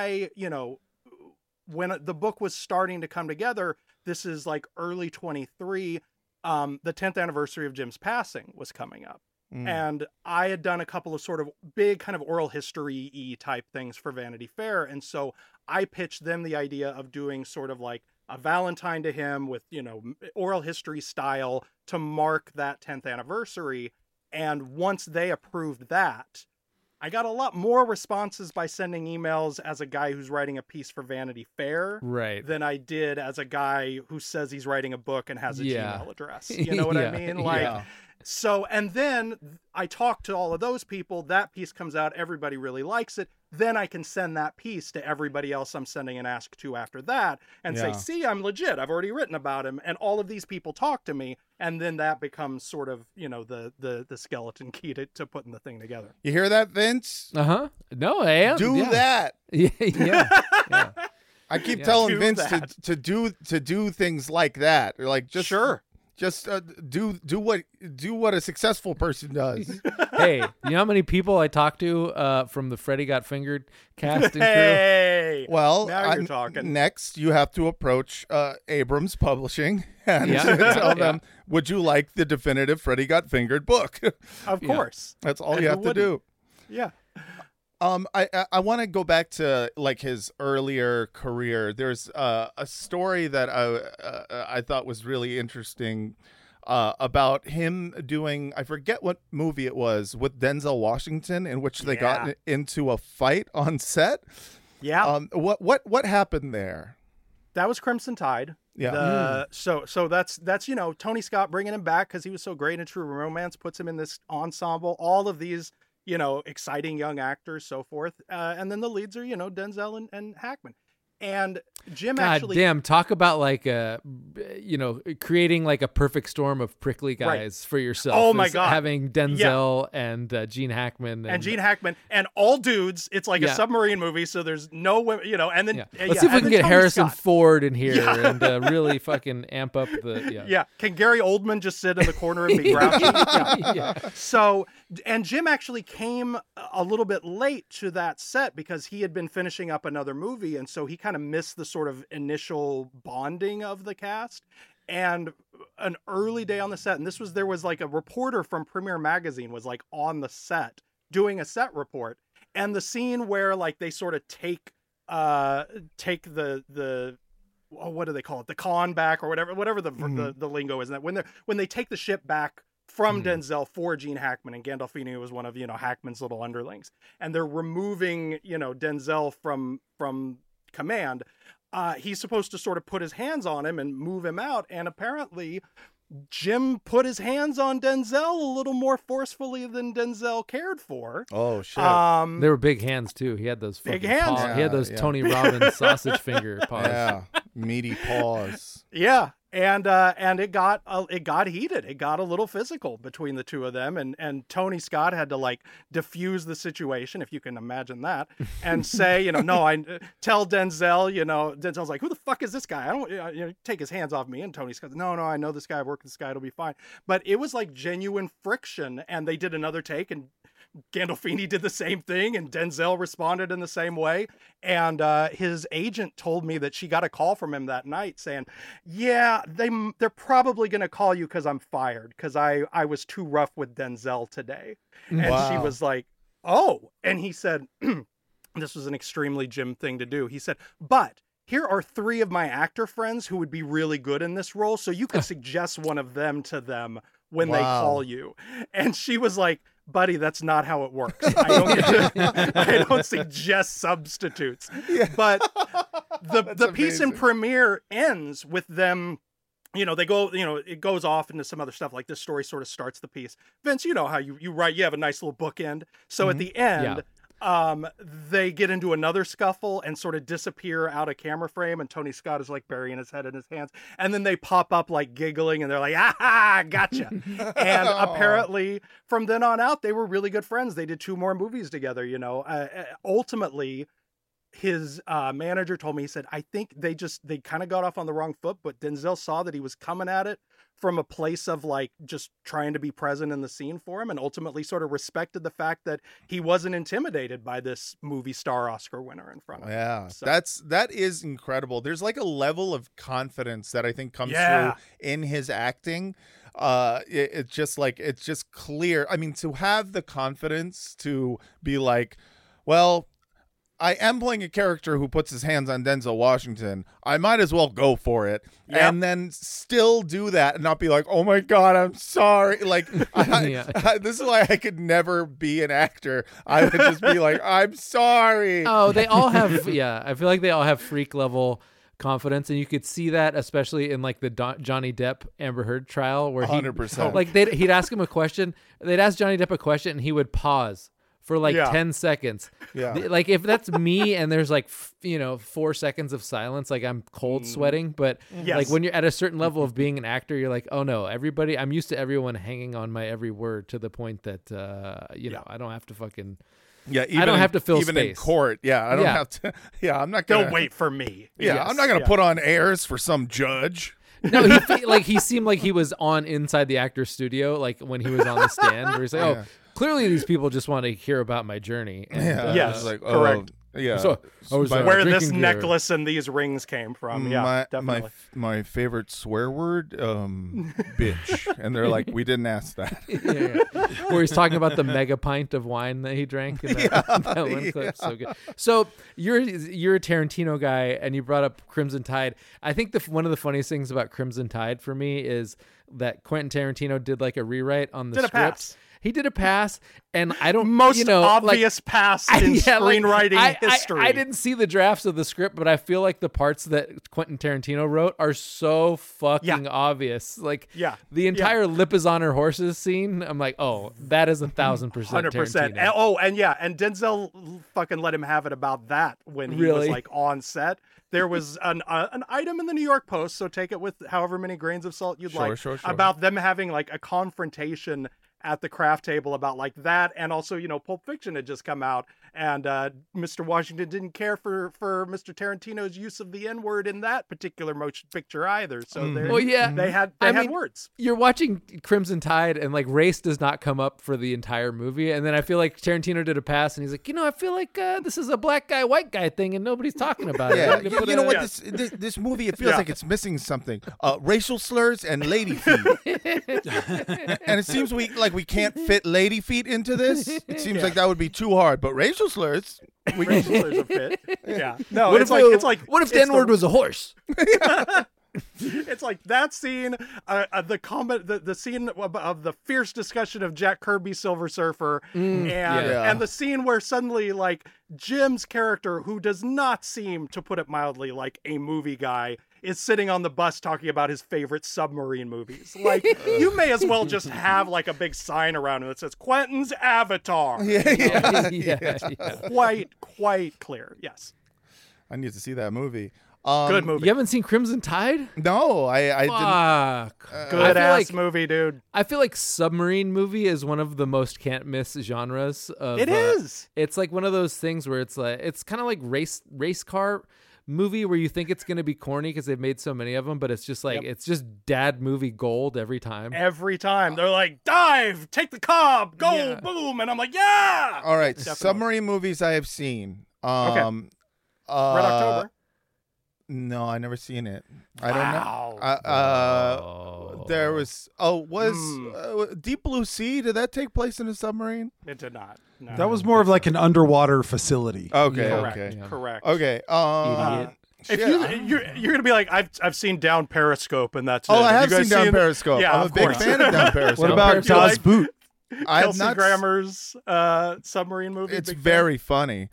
when the book was starting to come together, this is like early 23, the 10th anniversary of Jim's passing was coming up. And I had done a couple of sort of big kind of oral history-y type things for Vanity Fair. And so I pitched them the idea of doing sort of like a Valentine to him with, oral history style to mark that 10th anniversary. And once they approved that, I got a lot more responses by sending emails as a guy who's writing a piece for Vanity Fair than I did as a guy who says he's writing a book and has a Gmail address. You know what I mean? So, and then I talk to all of those people, that piece comes out, everybody really likes it. Then I can send that piece to everybody else I'm sending an ask to after that and say, see, I'm legit. I've already written about him. And all of these people talk to me. And then that becomes sort of, the skeleton key to putting the thing together. You hear that, Vince? No, I am. Do that. Yeah. I keep telling Vince to do things like that. Or like just Just do what a successful person does. Hey, you know how many people I talked to from the Freddy Got Fingered cast and crew? Hey, well, now you're talking. Next, you have to approach Abrams Publishing and tell them, would you like the definitive Freddy Got Fingered book? Of course. That's all you have to do. Yeah. I want to go back to like his earlier career. There's a story that I thought was really interesting about him doing, I forget what movie it was, with Denzel Washington, in which they got into a fight on set. Yeah. What happened there? That was Crimson Tide. Yeah. So that's Tony Scott bringing him back because he was so great in True Romance, puts him in this ensemble. All of these exciting young actors, so forth. And then the leads are, Denzel and Hackman. And Jim damn, talk about like creating like a perfect storm of prickly guys for yourself. Oh my God. Having Denzel and Gene Hackman and all dudes. It's like a submarine movie, so there's no women, and then let's see if we can get Harrison Ford in here and really fucking amp up the Can Gary Oldman just sit in the corner and be grouchy? So, and Jim actually came a little bit late to that set because he had been finishing up another movie, and so he kind of missed the sort of initial bonding of the cast. And an early day on the set, and there was like a reporter from Premiere Magazine was like on the set doing a set report, and the scene where like they sort of take the what do they call it, the con back or whatever the lingo is, that when they take the ship back from Denzel for Gene Hackman, and Gandolfini was one of Hackman's little underlings, and they're removing Denzel from command. He's supposed to sort of put his hands on him and move him out, and apparently Jim put his hands on Denzel a little more forcefully than Denzel cared for. Oh shit! They were big hands too. He had those big hands. He had those Tony Robbins sausage finger paws. Yeah, meaty paws. Yeah. And it got heated. It got a little physical between the two of them, and Tony Scott had to like diffuse the situation, if you can imagine that, and say, no, I tell Denzel, Denzel's like, who the fuck is this guy? I don't, take his hands off me. And Tony Scott, no, I know this guy. I work with this guy. It'll be fine. But it was like genuine friction, and they did another take, and Gandolfini did the same thing, and Denzel responded in the same way. And his agent told me that she got a call from him that night saying, yeah, they're probably going to call you because I'm fired because I was too rough with Denzel today. And she was like, oh. And he said, this was an extremely Jim thing to do. He said, but here are 3 of my actor friends who would be really good in this role, so you could suggest one of them to them when they call you. And she was like, buddy, that's not how it works. I don't suggest substitutes. Yeah. But the piece in Premiere ends with them, they go, it goes off into some other stuff. Like this story sort of starts the piece. Vince, you know how you write, you have a nice little bookend. So at the end, they get into another scuffle and sort of disappear out of camera frame, and Tony Scott is like burying his head in his hands, and then they pop up like giggling, and they're like, ah, gotcha. And apparently from then on out, they were really good friends. They did 2 more movies together. Ultimately his manager told me, he said, I think they kind of got off on the wrong foot, but Denzel saw that he was coming at it from a place of like just trying to be present in the scene for him, and ultimately sort of respected the fact that he wasn't intimidated by this movie star Oscar winner in front of him. Yeah, so that is incredible. There's like a level of confidence that I think comes through in his acting. It's just clear. I mean, to have the confidence to be like, well, I am playing a character who puts his hands on Denzel Washington. I might as well go for it. Yep. And then still do that and not be like, oh my God, I'm sorry. Like, this is why I could never be an actor. I would just be like, I'm sorry. Oh, they all have, I feel like they all have freak level confidence, and you could see that especially in like the Johnny Depp Amber Heard trial where 100%. Like he'd ask him a question, they'd ask Johnny Depp a question, and he would pause for like 10 seconds. Yeah. Like if that's me and there's like, 4 seconds of silence, like I'm cold sweating. But like when you're at a certain level of being an actor, you're like, oh no, I'm used to everyone hanging on my every word to the point that, I don't have to fucking, I don't have to fill even space. In court. Yeah. I don't have to. Yeah. I'm not going to They'll wait for me. Yeah. Yes, I'm not going to put on airs for some judge. No, he seemed like he was on inside the actor's studio, like when he was on the stand where he's like, oh, clearly these people just want to hear about my journey. And, yes, like, correct. Yeah. So I was, where this necklace and these rings came from. Yeah, definitely. My favorite swear word, bitch. And they're like, we didn't ask that. Where he's talking about the mega pint of wine that he drank in that one clip. So good. So you're a Tarantino guy, and you brought up Crimson Tide. I think one of the funniest things about Crimson Tide for me is that Quentin Tarantino did like a rewrite on the script. he did a pass, and I don't most obvious pass in screenwriting history. I didn't see the drafts of the script, but I feel like the parts that Quentin Tarantino wrote are so fucking obvious. Like the entire lip is on her horses scene. I'm like, oh, that is 1,000% 100%. Tarantino. And Denzel fucking let him have it about that when he was like on set. There was an item in the New York Post, so take it with however many grains of salt you'd like, about them having like a confrontation at the craft table about like that, and also, you know, Pulp Fiction had just come out, and Mr. Washington didn't care for Mr. Tarantino's use of the N-word in that particular motion picture either. So they had words. You're watching Crimson Tide, and like race does not come up for the entire movie, and then I feel like Tarantino did a pass, and he's like, you know, I feel like this is a black guy, white guy thing, and nobody's talking about it. You know what? This movie, it feels like it's missing something. Racial slurs and lady feet. And it seems we can't fit lady feet into this. It seems like that would be too hard. But racial slurs, racial slurs are fit. Yeah. No, what if the N-word was a horse? It's like that scene, the scene of the fierce discussion of Jack Kirby, Silver Surfer, and the scene where suddenly like Jim's character, who does not seem, to put it mildly, like a movie guy, is sitting on the bus talking about his favorite submarine movies. Like, you may as well just have like a big sign around him that says Quentin's Avatar. Quite clear. Yes. I need to see that movie. Good movie. You haven't seen Crimson Tide? No, I didn't. Good ass movie, dude. I feel like submarine movie is one of the most can't miss genres. It is. It's like one of those things where it's kind of like race car movie where you think it's going to be corny because they've made so many of them, but it's just like it's just dad movie gold every time. Every time they're like, dive, take the cob, go, boom, and I'm like, yeah. All right, definitely. Submarine movies I have seen. Okay. Red October. No, I never seen it. I don't know. There was Deep Blue Sea. Did that take place in a submarine? It did not. No. That was more of like an underwater facility. Okay. Correct. Okay. If you're gonna be like, I've seen Down Periscope, and that's I have seen Down Periscope. Yeah, I'm a big fan of Down Periscope. What about God's Boot? Kelsey Grammer's submarine movie. It's very funny.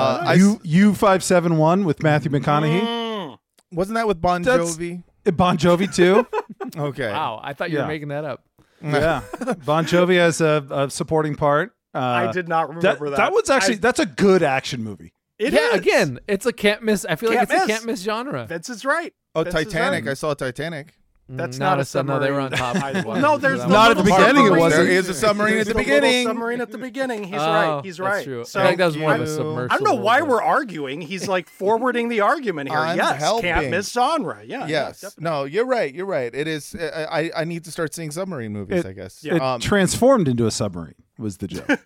U-571 with Matthew McConaughey. Wasn't that with Bon Jovi? Bon Jovi too. Okay. Wow, I thought you were making that up. Yeah, Bon Jovi has a supporting part. I did not remember that. That was actually that's a good action movie. It is. Again, it's a can't miss. I feel like it's a can't miss genre. Vince is right. Titanic. Right. I saw Titanic. That's not a submarine. No, they were on top. No, there's not at the beginning. It wasn't. There is a submarine at the beginning. Submarine at the beginning. He's right. That's True. So I think that was more of a submersible. I don't know why we're arguing. He's like forwarding the argument here. Can't miss genre. Yeah. Yes. No, you're right. It is. I need to start seeing submarine movies. I guess. It transformed into a submarine. Was the joke?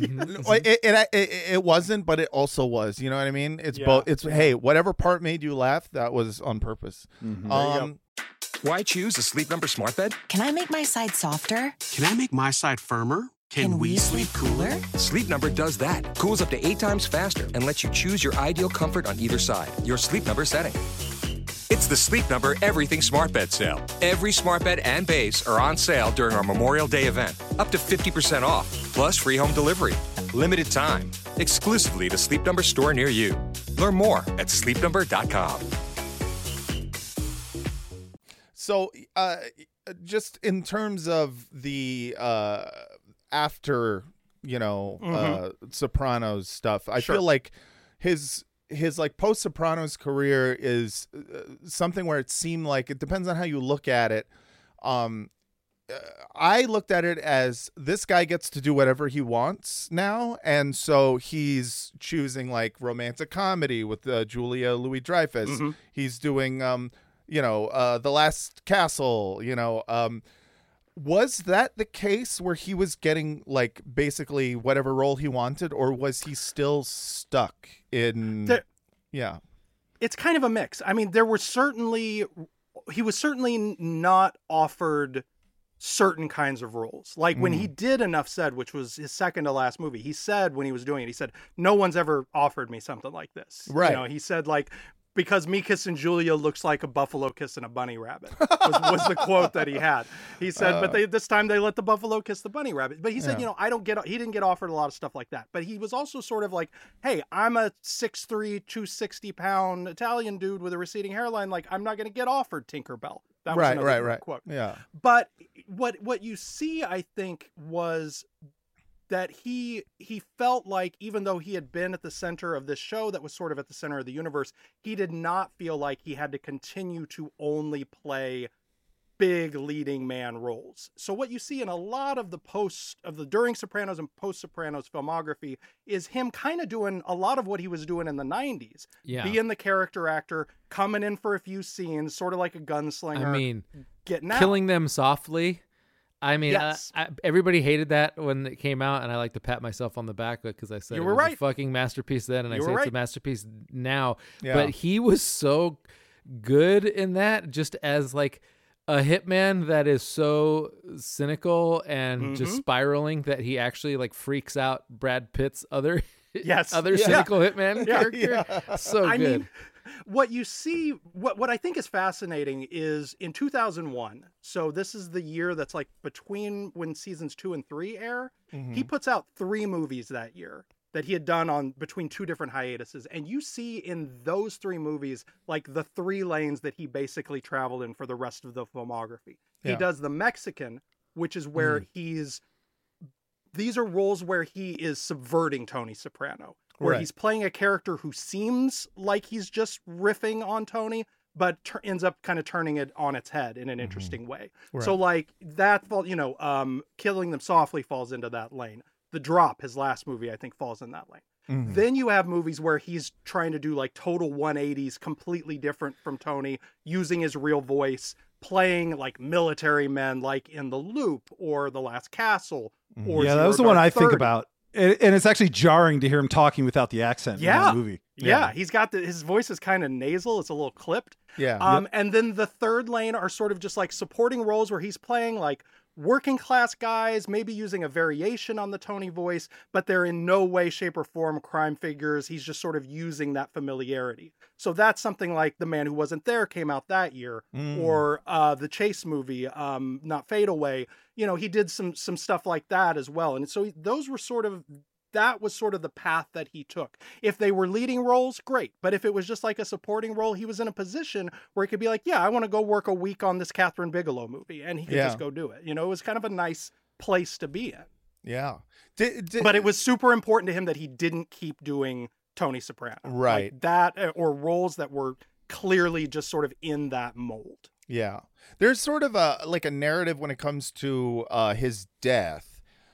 It wasn't, but it also was. You know what I mean? It's both. It's whatever part made you laugh, that was on purpose. Why choose a Sleep Number smart bed? Can I make my side softer? Can I make my side firmer? Can we sleep cooler? Sleep Number does that. Cools up to 8 times faster and lets you choose your ideal comfort on either side. Your Sleep Number setting. It's the Sleep Number Everything Smart Bed Sale. Every smart bed and base are on sale during our Memorial Day event. Up to 50% off, plus free home delivery. Limited time. Exclusively to Sleep Number store near you. Learn more at sleepnumber.com. So, just in terms of the after, Sopranos stuff, I feel like his like post Sopranos career is something where it seemed like, it depends on how you look at it. I looked at it as this guy gets to do whatever he wants now, and so he's choosing like romantic comedy with Julia Louis-Dreyfus. He's doing The Last Castle, was that the case where he was getting like basically whatever role he wanted, or was he still stuck in It's kind of a mix. I mean, he was certainly not offered certain kinds of roles. Like when he did Enough Said, which was his second to last movie, he said when he was doing it, he said, no one's ever offered me something like this. Right. He said like, because me kissing Julia looks like a buffalo kissing a bunny rabbit was the quote that he had. He said, but this time they let the buffalo kiss the bunny rabbit. But he said, he didn't get offered a lot of stuff like that. But he was also sort of like, hey, I'm a 6'3", 260-pound Italian dude with a receding hairline. Like, I'm not going to get offered Tinkerbell. That was another quote. Yeah. But what you see, I think, was that he felt like, even though he had been at the center of this show that was sort of at the center of the universe, he did not feel like he had to continue to only play big leading man roles. So what you see in a lot of the during Sopranos and post Sopranos filmography is him kind of doing a lot of what he was doing in the 90s. Yeah. Being the character actor, coming in for a few scenes, sort of like a gunslinger. I mean, getting out. Killing Them Softly. I mean, yes. everybody hated that when it came out, and I like to pat myself on the back because I said it was a fucking masterpiece then, and I say it's a masterpiece now. Yeah. But he was so good in that, just as like a hitman that is so cynical and just spiraling that he actually like freaks out Brad Pitt's other cynical hitman character. Yeah. So good. I mean, what you see, what I think is fascinating is in 2001, so this is the year that's like between when seasons 2 and 3 air, he puts out 3 movies that year that he had done on between 2 different hiatuses. And you see in those 3 movies, like the 3 lanes that he basically traveled in for the rest of the filmography. Yeah. He does the Mexican, which is where these are roles where he is subverting Tony Soprano. Where he's playing a character who seems like he's just riffing on Tony, but ends up kind of turning it on its head in an interesting way. Right. So like that, Killing Them Softly falls into that lane. The Drop, his last movie, I think falls in that lane. Then you have movies where he's trying to do like total 180s, completely different from Tony, using his real voice, playing like military men like in The Loop or The Last Castle. Or that was the one I think about. And it's actually jarring to hear him talking without the accent in that movie. Yeah, he's got his voice is kind of nasal. It's a little clipped. Yeah. And then the third lane are sort of just like supporting roles where he's playing like working class guys, maybe using a variation on the Tony voice, but they're in no way, shape, or form crime figures. He's just sort of using that familiarity. So that's something like The Man Who Wasn't There came out that year, or the Chase movie, Not Fade Away. You know, he did some stuff like that as well. And so those were that was sort of the path that he took. If they were leading roles, great. But if it was just like a supporting role, he was in a position where he could be like, yeah, I want to go work a week on this Catherine Bigelow movie. And he could just go do it. You know, it was kind of a nice place to be in. Yeah. But it was super important to him that he didn't keep doing Tony Soprano. Right. Like that, or roles that were clearly just sort of in that mold. Yeah. There's sort of a narrative when it comes to his death.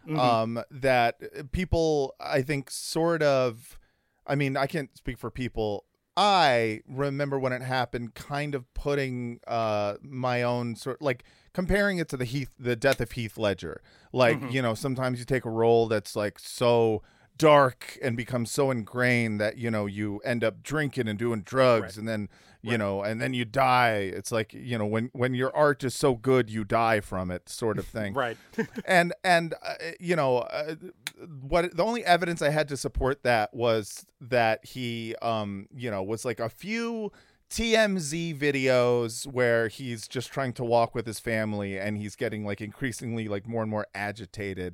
That people, I think, sort of, I mean, I can't speak for people. I remember when it happened, kind of putting my own sort, like comparing it to the death of Heath Ledger. Like, you know, sometimes you take a role that's like so dark and becomes so ingrained that, you know, you end up drinking and doing drugs and then, you know, and then you die. It's like, you know, when your art is so good, you die from it, sort of thing. Right. and you know, what the only evidence I had to support that was that he, you know, was like a few TMZ videos where he's just trying to walk with his family and he's getting like increasingly like more and more agitated.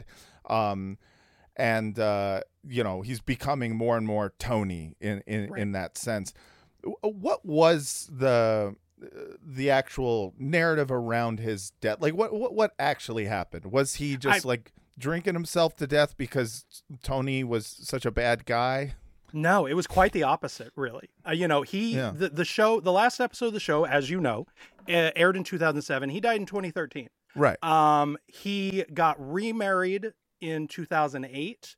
And you know, he's becoming more and more Tony in that sense. What was the actual narrative around his death? Like, what actually happened? Was he just like drinking himself to death because Tony was such a bad guy? No, it was quite the opposite, really. You know, the show, the last episode of the show, as you know, aired in 2007. He died in 2013. Right. He got remarried in 2008.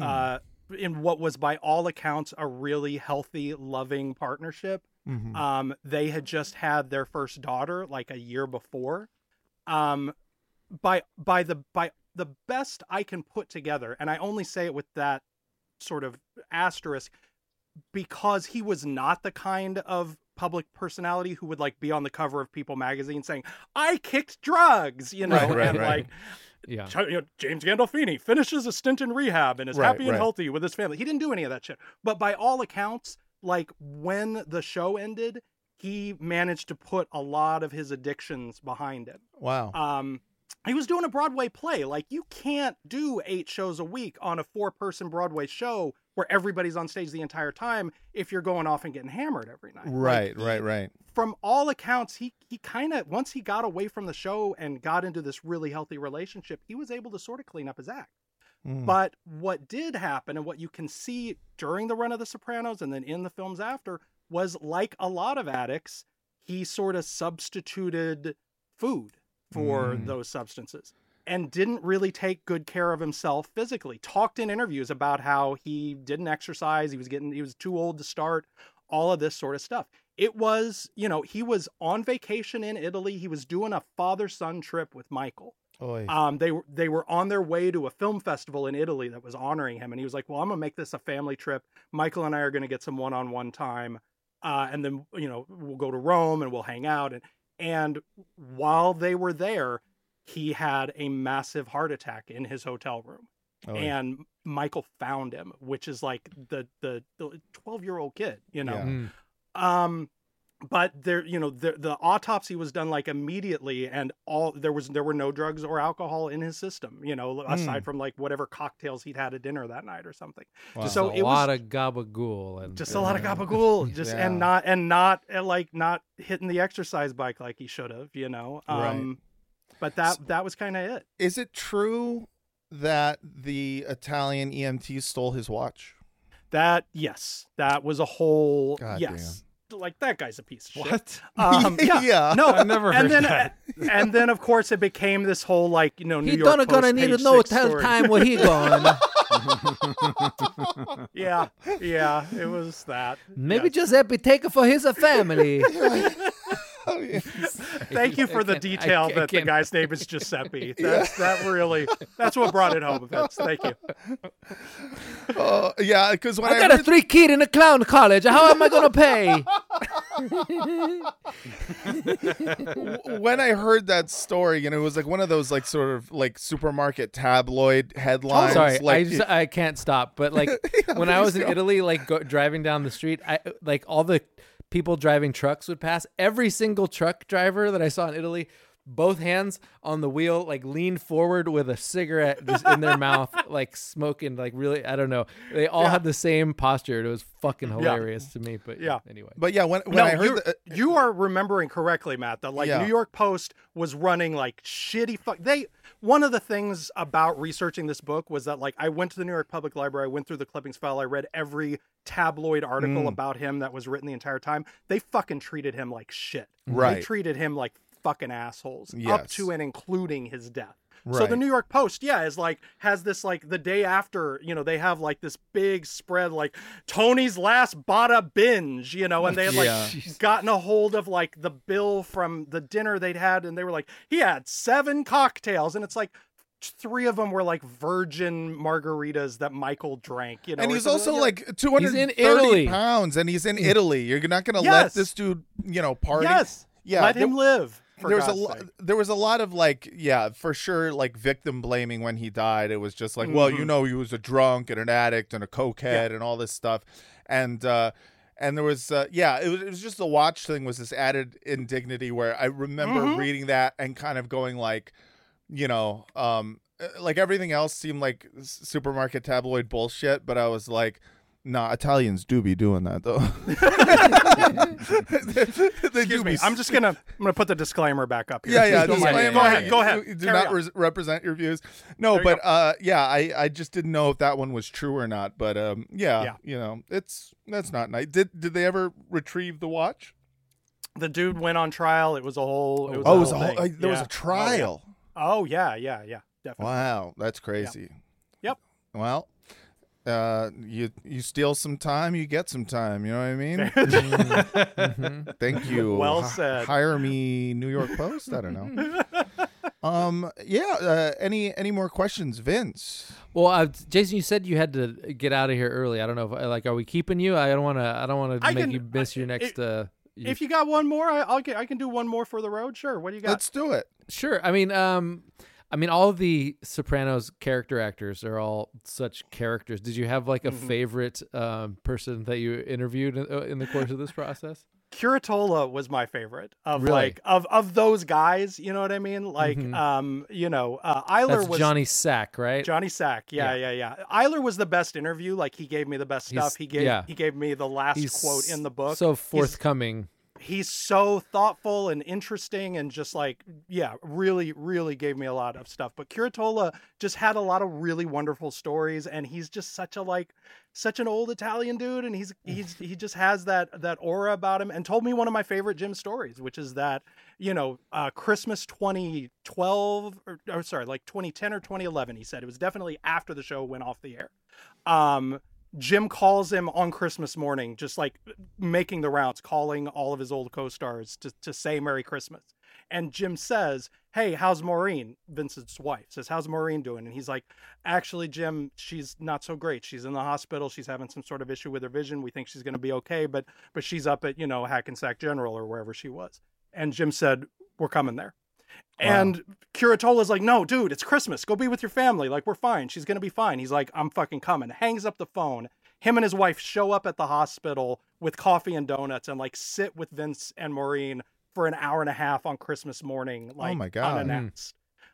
In what was by all accounts a really healthy, loving partnership. They had just had their first daughter like a year before. By the best I can put together, and I only say it with that sort of asterisk, because he was not the kind of public personality who would like be on the cover of People magazine saying, I kicked drugs, you know, like, yeah, you know, James Gandolfini finishes a stint in rehab and is happy and healthy with his family. He didn't do any of that shit. But by all accounts, like when the show ended, he managed to put a lot of his addictions behind him. Wow. He was doing a Broadway play. Like, you can't do 8 shows a week on a 4-person Broadway show where everybody's on stage the entire time if you're going off and getting hammered every night. Right, right. From all accounts, he kind of, once he got away from the show and got into this really healthy relationship, he was able to sort of clean up his act. But what did happen, and what you can see during the run of The Sopranos and then in the films after, was, like a lot of addicts, he sort of substituted food for those substances and didn't really take good care of himself physically. Talked in interviews about how he didn't exercise, he was too old to start, all of this sort of stuff. It was, he was on vacation in Italy. He was doing a father-son trip with Michael. They were on their way to a film festival in Italy that was honoring him, and he was like, well, I'm gonna make this a family trip. Michael and I are gonna get some one-on-one time, and then we'll go to Rome and we'll hang out. And while they were there, he had a massive heart attack in his hotel room. And Michael found him, which is like the 12-year-old kid, But the autopsy was done like immediately, and there were no drugs or alcohol in his system, aside from like whatever cocktails he'd had at dinner that night or something. Wow. So it was a lot of gabagool and not hitting the exercise bike like he should have, Right. But that was kind of it. Is it true that the Italian EMT stole his watch? Yes, that was a whole God yes. Damn. Like, that guy's a piece of shit. What? Yeah. No, I never heard that. And then, of course, it became this whole, like, New York Post He don't gonna need to know tell time where he gone. Yeah, it was that. Maybe Giuseppe take it for his family. Thank you for the detail that the guy's name is Giuseppe. That's what brought it home, Vince. Thank you. Yeah, because when I got a 3 kid in a clown college. How am I gonna pay? When I heard that story, it was like one of those like sort of like supermarket tabloid headlines. Sorry, like, I can't stop. But like when I was in Italy, like driving down the street, like all the people driving trucks would pass. Every single truck driver that I saw in Italy, both hands on the wheel, like leaned forward with a cigarette just in their mouth, like smoking, like really, I don't know. They all had the same posture. It was fucking hilarious to me. But anyway. But yeah, when I heard you are remembering correctly, Matt, that New York Post was running like shitty one of the things about researching this book was that like I went to the New York Public Library, I went through the clippings file, I read every tabloid article about him that was written the entire time. They fucking treated him like shit. Right. They treated him like fucking assholes, yes. up to and including his death. Right. So the New York Post, is like, has this like the day after, they have like this big spread, like Tony's last bada binge, and they had like gotten a hold of like the bill from the dinner they'd had, and they were like, he had 7 cocktails, and it's like 3 of them were like virgin margaritas that Michael drank, and he's also like 230 pounds, and he's in Italy. You're not going to let this dude, party. Yes. Yeah. Let him live. There was a lot of like, for sure, like victim blaming when he died. It was just like, well, he was a drunk and an addict and a cokehead and all this stuff. And there was, it was just the watch thing was this added indignity where I remember reading that and kind of going like, like everything else seemed like supermarket tabloid bullshit. But I was like, nah, Italians do be doing that though. Excuse me. I'm gonna put the disclaimer back up here. Yeah. Disclaimer. Go ahead. Do not represent your views. No, there but I just didn't know if that one was true or not. But that's not nice. Did they ever retrieve the watch? The dude went on trial. It was a whole. There was a trial. Oh yeah, definitely. Wow, that's crazy. Yep. Well. You steal some time, you get some time. You know what I mean? Thank you. Well said. Hire me, New York Post. I don't know. Any more questions, Vince? Well, Jason, you said you had to get out of here early. I don't know if are we keeping you? I don't want to make you miss your next. If you got one more, I can do one more for the road. Sure. What do you got? Let's do it. Sure. I mean, I mean, all of the Sopranos character actors are all such characters. Did you have like a favorite person that you interviewed in the course of this process? Curatola was my favorite of really? like of those guys. You know what I mean? Like, Eiler That's was Johnny Sack, right? Johnny Sack. Yeah. Eiler was the best interview. Like, he gave me the best stuff. He gave me the last quote in the book. So forthcoming. He's so thoughtful and interesting and just like, really, really gave me a lot of stuff. But Curatola just had a lot of really wonderful stories, and he's just such an old Italian dude, and he just has that aura about him, and told me one of my favorite Jim stories, which is that, Christmas 2012 or sorry, like 2010 or 2011, he said. It was definitely after the show went off the air. Jim calls him on Christmas morning, just like making the rounds, calling all of his old co-stars to say Merry Christmas. And Jim says, "Hey, how's Maureen?" Vincent's wife says, "How's Maureen doing?" And he's like, "Actually, Jim, she's not so great. She's in the hospital. She's having some sort of issue with her vision. We think she's going to be okay, but she's up at, Hackensack General or wherever she was." And Jim said, "We're coming there." Wow. And Curatola's like, "No, dude, it's Christmas. Go be with your family. Like, we're fine. She's going to be fine." He's like, "I'm fucking coming." Hangs up the phone. Him and his wife show up at the hospital with coffee and donuts and like sit with Vince and Maureen for an hour and a half on Christmas morning, like, oh my God, unannounced.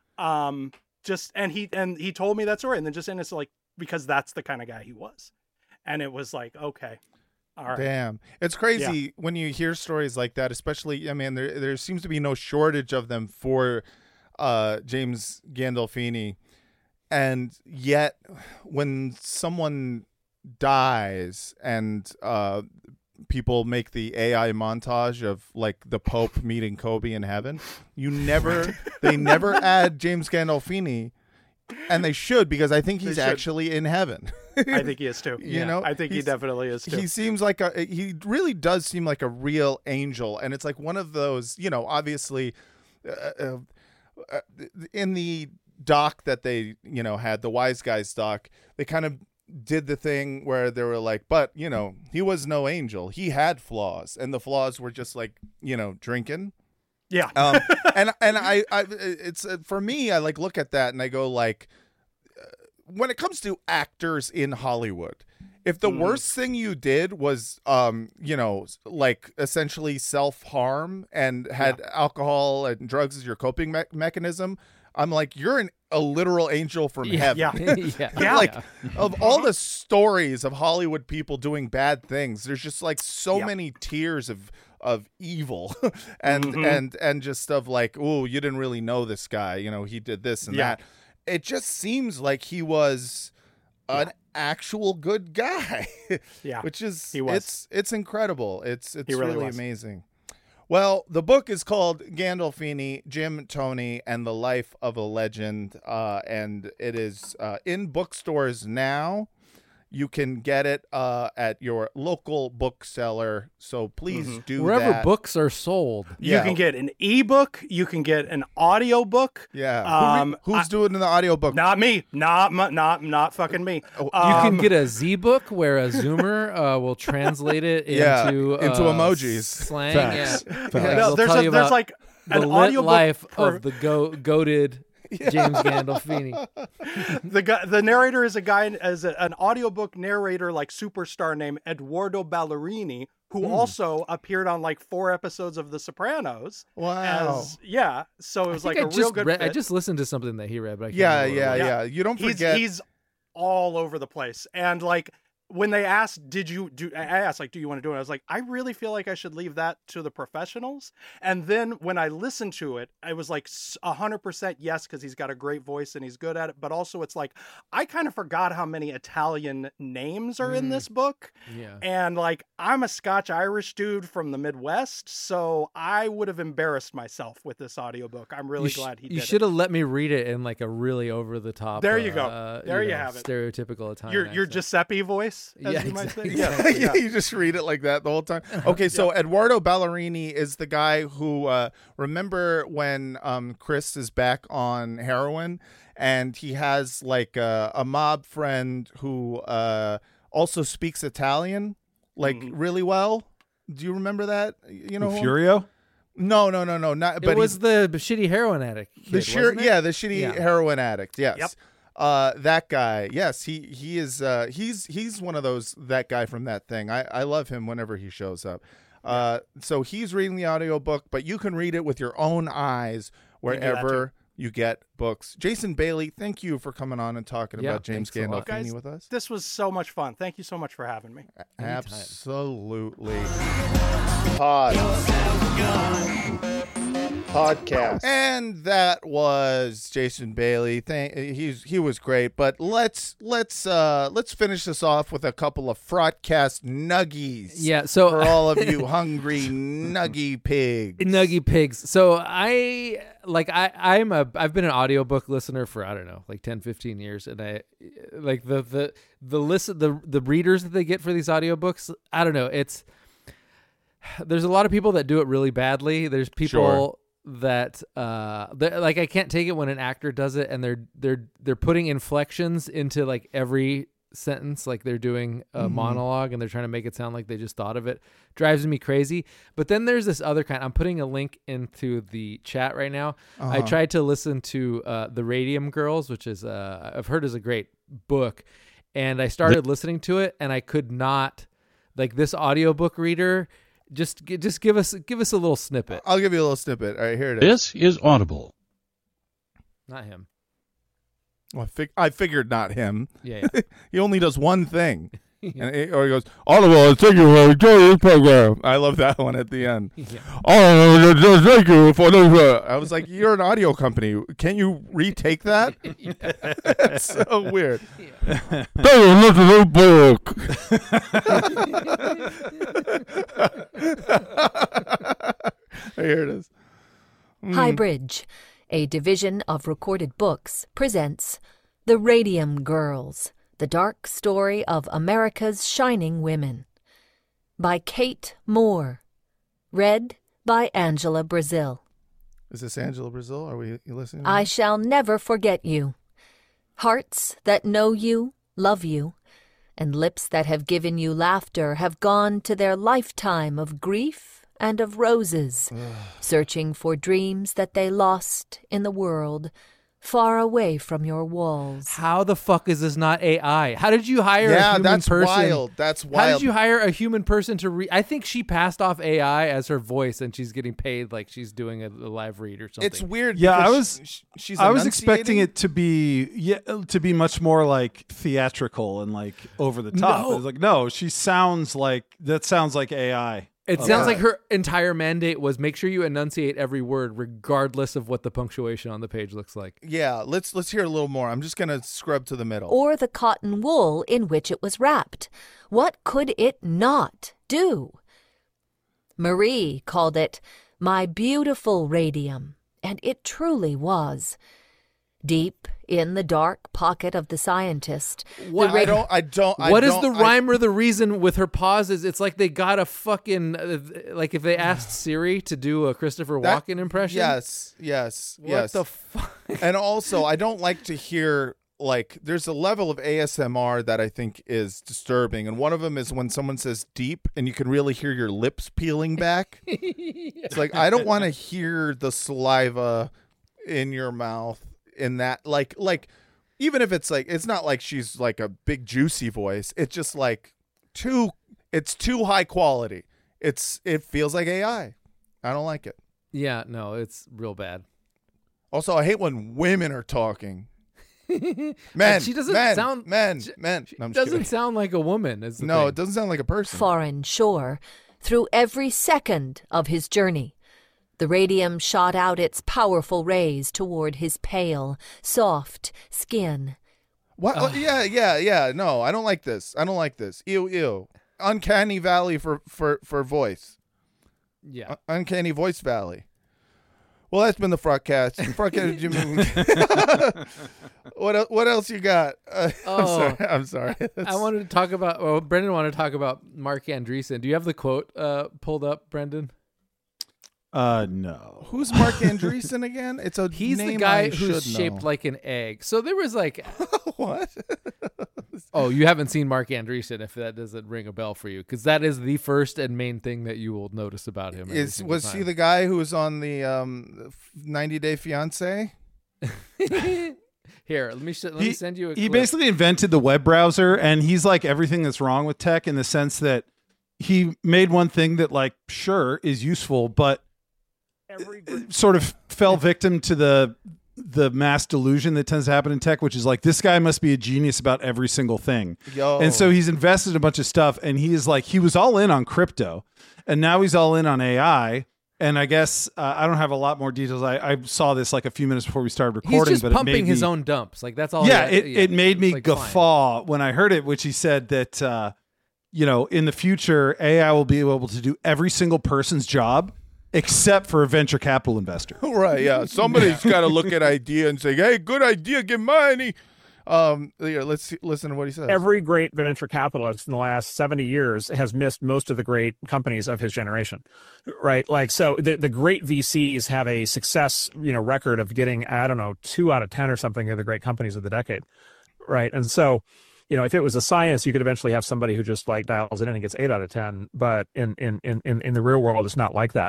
And he told me that story, and then and it's like, because that's the kind of guy he was. And it was like, okay. All right. Damn. It's crazy when you hear stories like that, especially, I mean, there seems to be no shortage of them for James Gandolfini. And yet when someone dies and people make the AI montage of like the Pope meeting Kobe in heaven, they never add James Gandolfini. And they should, because I think he's actually in heaven. I think he is too. I think he definitely is too. He seems like he really does seem like a real angel. And it's like one of those, obviously in the doc that they, had, the Wise Guys doc, they kind of did the thing where they were like, but, he was no angel. He had flaws, and the flaws were just like, drinking. Yeah. And I it's for me, I like look at that and I go like, when it comes to actors in Hollywood, if the worst thing you did was, like essentially self-harm and had alcohol and drugs as your coping mechanism, I'm like, you're a literal angel from heaven. Yeah. Of all the stories of Hollywood people doing bad things, there's just like so many tiers of evil and just of like, oh, you didn't really know this guy, he did this and that. It just seems like he was an actual good guy. Which is it's incredible. It's really amazing. Well, the book is called Gandolfini, Jim, Tony, and the Life of a Legend, and it is in bookstores now. You can get it at your local bookseller, so please do wherever that. books are sold. You can get an ebook. You can get an audiobook. Yeah. Who's doing the audiobook? Not me. Not fucking me. You can get a Z-book where a Zoomer will translate it into emojis. Slang. Facts. Yeah. Facts. No, there's like an audiobook life of the goated James Gandolfini. The narrator is an audiobook narrator, like superstar named Eduardo Ballerini, who also appeared on like 4 episodes of The Sopranos. Wow. So it was like a real good fit. I just listened to something that he read, but I can't yeah. You don't forget. He's all over the place. And like, when they asked, I asked, like, do you want to do it? I was like, I really feel like I should leave that to the professionals. And then when I listened to it, I was like 100% yes, because he's got a great voice and he's good at it. But also it's like, I kind of forgot how many Italian names are in this book. Yeah. And like, I'm a Scotch-Irish dude from the Midwest, so I would have embarrassed myself with this audiobook. I'm really glad he did it. You should have let me read it in like a really over-the-top. There you go. There you have it. Stereotypical Italian Your Giuseppe voice. You might say. You just read it like that the whole time. Okay, so Eduardo Ballerini is the guy who remember when Chris is back on heroin and he has like a mob friend who also speaks Italian like really well. Do you remember that? Furio? No. Not. It was the shitty heroin addict. Kid, the shitty heroin addict. Yes. Yep. That guy. Yes, he is. He's one of those. That guy from That Thing. I love him whenever he shows up. So he's reading the audiobook, but you can read it with your own eyes wherever you get books. Jason Bailey, thank you for coming on and talking about James Gandolfini with us. This was so much fun. Thank you so much for having me. Absolutely. Podcast. And that was Jason Bailey. He was great. But let's finish this off with a couple of Fraudcast nuggies. Yeah. So for all of you hungry nuggy pigs. Nuggy pigs. So I've been an audiobook listener for, I don't know, like 10, 15 years, and I like the readers that they get for these audiobooks. I don't know. There's a lot of people that do it really badly. There's people that like, I can't take it when an actor does it and they're putting inflections into like every sentence, like they're doing a monologue and they're trying to make it sound like they just thought of it. Drives me crazy. But then there's this other kind. I'm putting a link into the chat right now. I tried to listen to The Radium Girls, which is I've heard is a great book, and I started listening to it and I could not, like, this audiobook reader. Just give us a little snippet. I'll give you a little snippet. All right, here it is. This is Audible. Not him. Well, I figured not him. Yeah. He only does one thing. Or he goes, Audible, thank you for enjoying this program. I love that one at the end. Yeah. Oh, thank you for this. I was like, you're an audio company. Can you retake that? That's so weird. Yeah. book. Here it is. Highbridge, a division of Recorded Books, presents The Radium Girls, the dark story of America's shining women, by Kate Moore, read by Angela Brazil. Is this Angela Brazil? Are we listening? I shall never forget you. Hearts that know you, love you, and lips that have given you laughter have gone to their lifetime of grief and of roses, searching for dreams that they lost in the world, far away from your walls. How the fuck is this not AI? How did you hire a human that's person? Wild. That's wild. How did you hire a human person to read? I think she passed off AI as her voice, and she's getting paid like she's doing a live read or something. It's weird. Yeah, I was expecting it to be much more like theatrical and like over the top. No. It's like, no, she sounds like AI. It sounds like her entire mandate was make sure you enunciate every word regardless of what the punctuation on the page looks like. Yeah, let's hear a little more. I'm just going to scrub to the middle. Or the cotton wool in which it was wrapped. What could it not do? Marie called it my beautiful radium, and it truly was. Deep in the dark pocket of the scientist. What is the rhyme or the reason with her pauses? It's like they got a fucking like if they asked Siri to do a Christopher Walken impression. Yes. What the fuck? And also, I don't like to hear, like, there's a level of ASMR that I think is disturbing, and one of them is when someone says deep and you can really hear your lips peeling back. It's like, I don't want to hear the saliva in your mouth. In that, like, even if it's like, it's not like she's like a big juicy voice. It's just like it's too high quality. It feels like AI. I don't like it. Yeah, no, it's real bad. Also, I hate when women are talking. Men. She doesn't sound. Men. No, doesn't sound like a woman. No, it doesn't sound like a person. Foreign shore, through every second of his journey. The radium shot out its powerful rays toward his pale, soft skin. What? Yeah. No, I don't like this. Ew. Uncanny Valley for voice. Yeah. Uncanny Voice Valley. Well, that's been the Fraudcast. What else you got? I'm sorry. I wanted to talk about. Well, Brendan wanted to talk about Mark Andreessen. Do you have the quote pulled up, Brendan? No. Who's Mark Andreessen again? He's the guy who's shaped like an egg. So there was like what? Oh, you haven't seen Mark Andreessen if that doesn't ring a bell for you, because that is the first and main thing that you will notice about him. Was he the guy who was on the 90 Day Fiancé? Here, let me send you a clip. He basically invented the web browser, and he's like everything that's wrong with tech in the sense that he made one thing that, like, sure, is useful, but sort of fell victim to the mass delusion that tends to happen in tech, which is like, this guy must be a genius about every single thing. And so he's invested in a bunch of stuff, and he was all in on crypto, and now he's all in on AI. And I guess I don't have a lot more details. I saw this like a few minutes before we started recording. He's just pumping his own dumps. Like, that's all. Yeah, it made me guffaw when I heard it, which he said that, in the future, AI will be able to do every single person's job except for a venture capital investor. Right, yeah. Somebody's got to look at idea and say, hey, good idea, give money. Let's listen to what he says. Every great venture capitalist in the last 70 years has missed most of the great companies of his generation, right? Like, so the great VCs have a success, record of getting, 2 out of 10 or something of the great companies of the decade, right? And so, if it was a science, you could eventually have somebody who just like dials it in and gets 8 out of 10. But in the real world, it's not like that.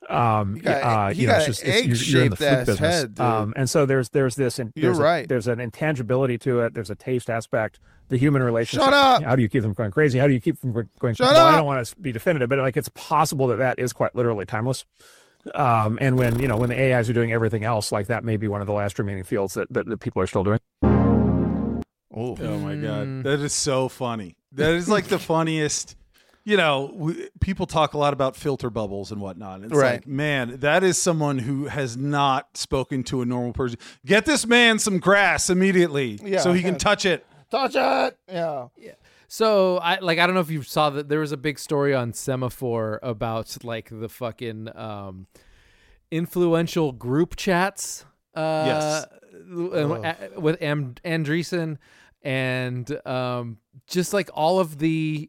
It's just you're in the food business. Head, and so there's this, and there's an intangibility to it. There's a taste aspect, the human relationship. Shut up! How do you keep them going crazy? How do you keep them going? Shut up! I don't want to be definitive, but like, it's possible that is quite literally timeless. And when the AIs are doing everything else, like, that may be one of the last remaining fields that people are still doing. Oh my God, that is so funny. That is like the funniest. People talk a lot about filter bubbles and whatnot. It's like, man, that is someone who has not spoken to a normal person. Get this man some grass immediately so he can touch it. Touch it. Yeah. So I don't know if you saw that there was a big story on Semaphore about like the fucking influential group chats. Yes. With Andreessen and just like all of the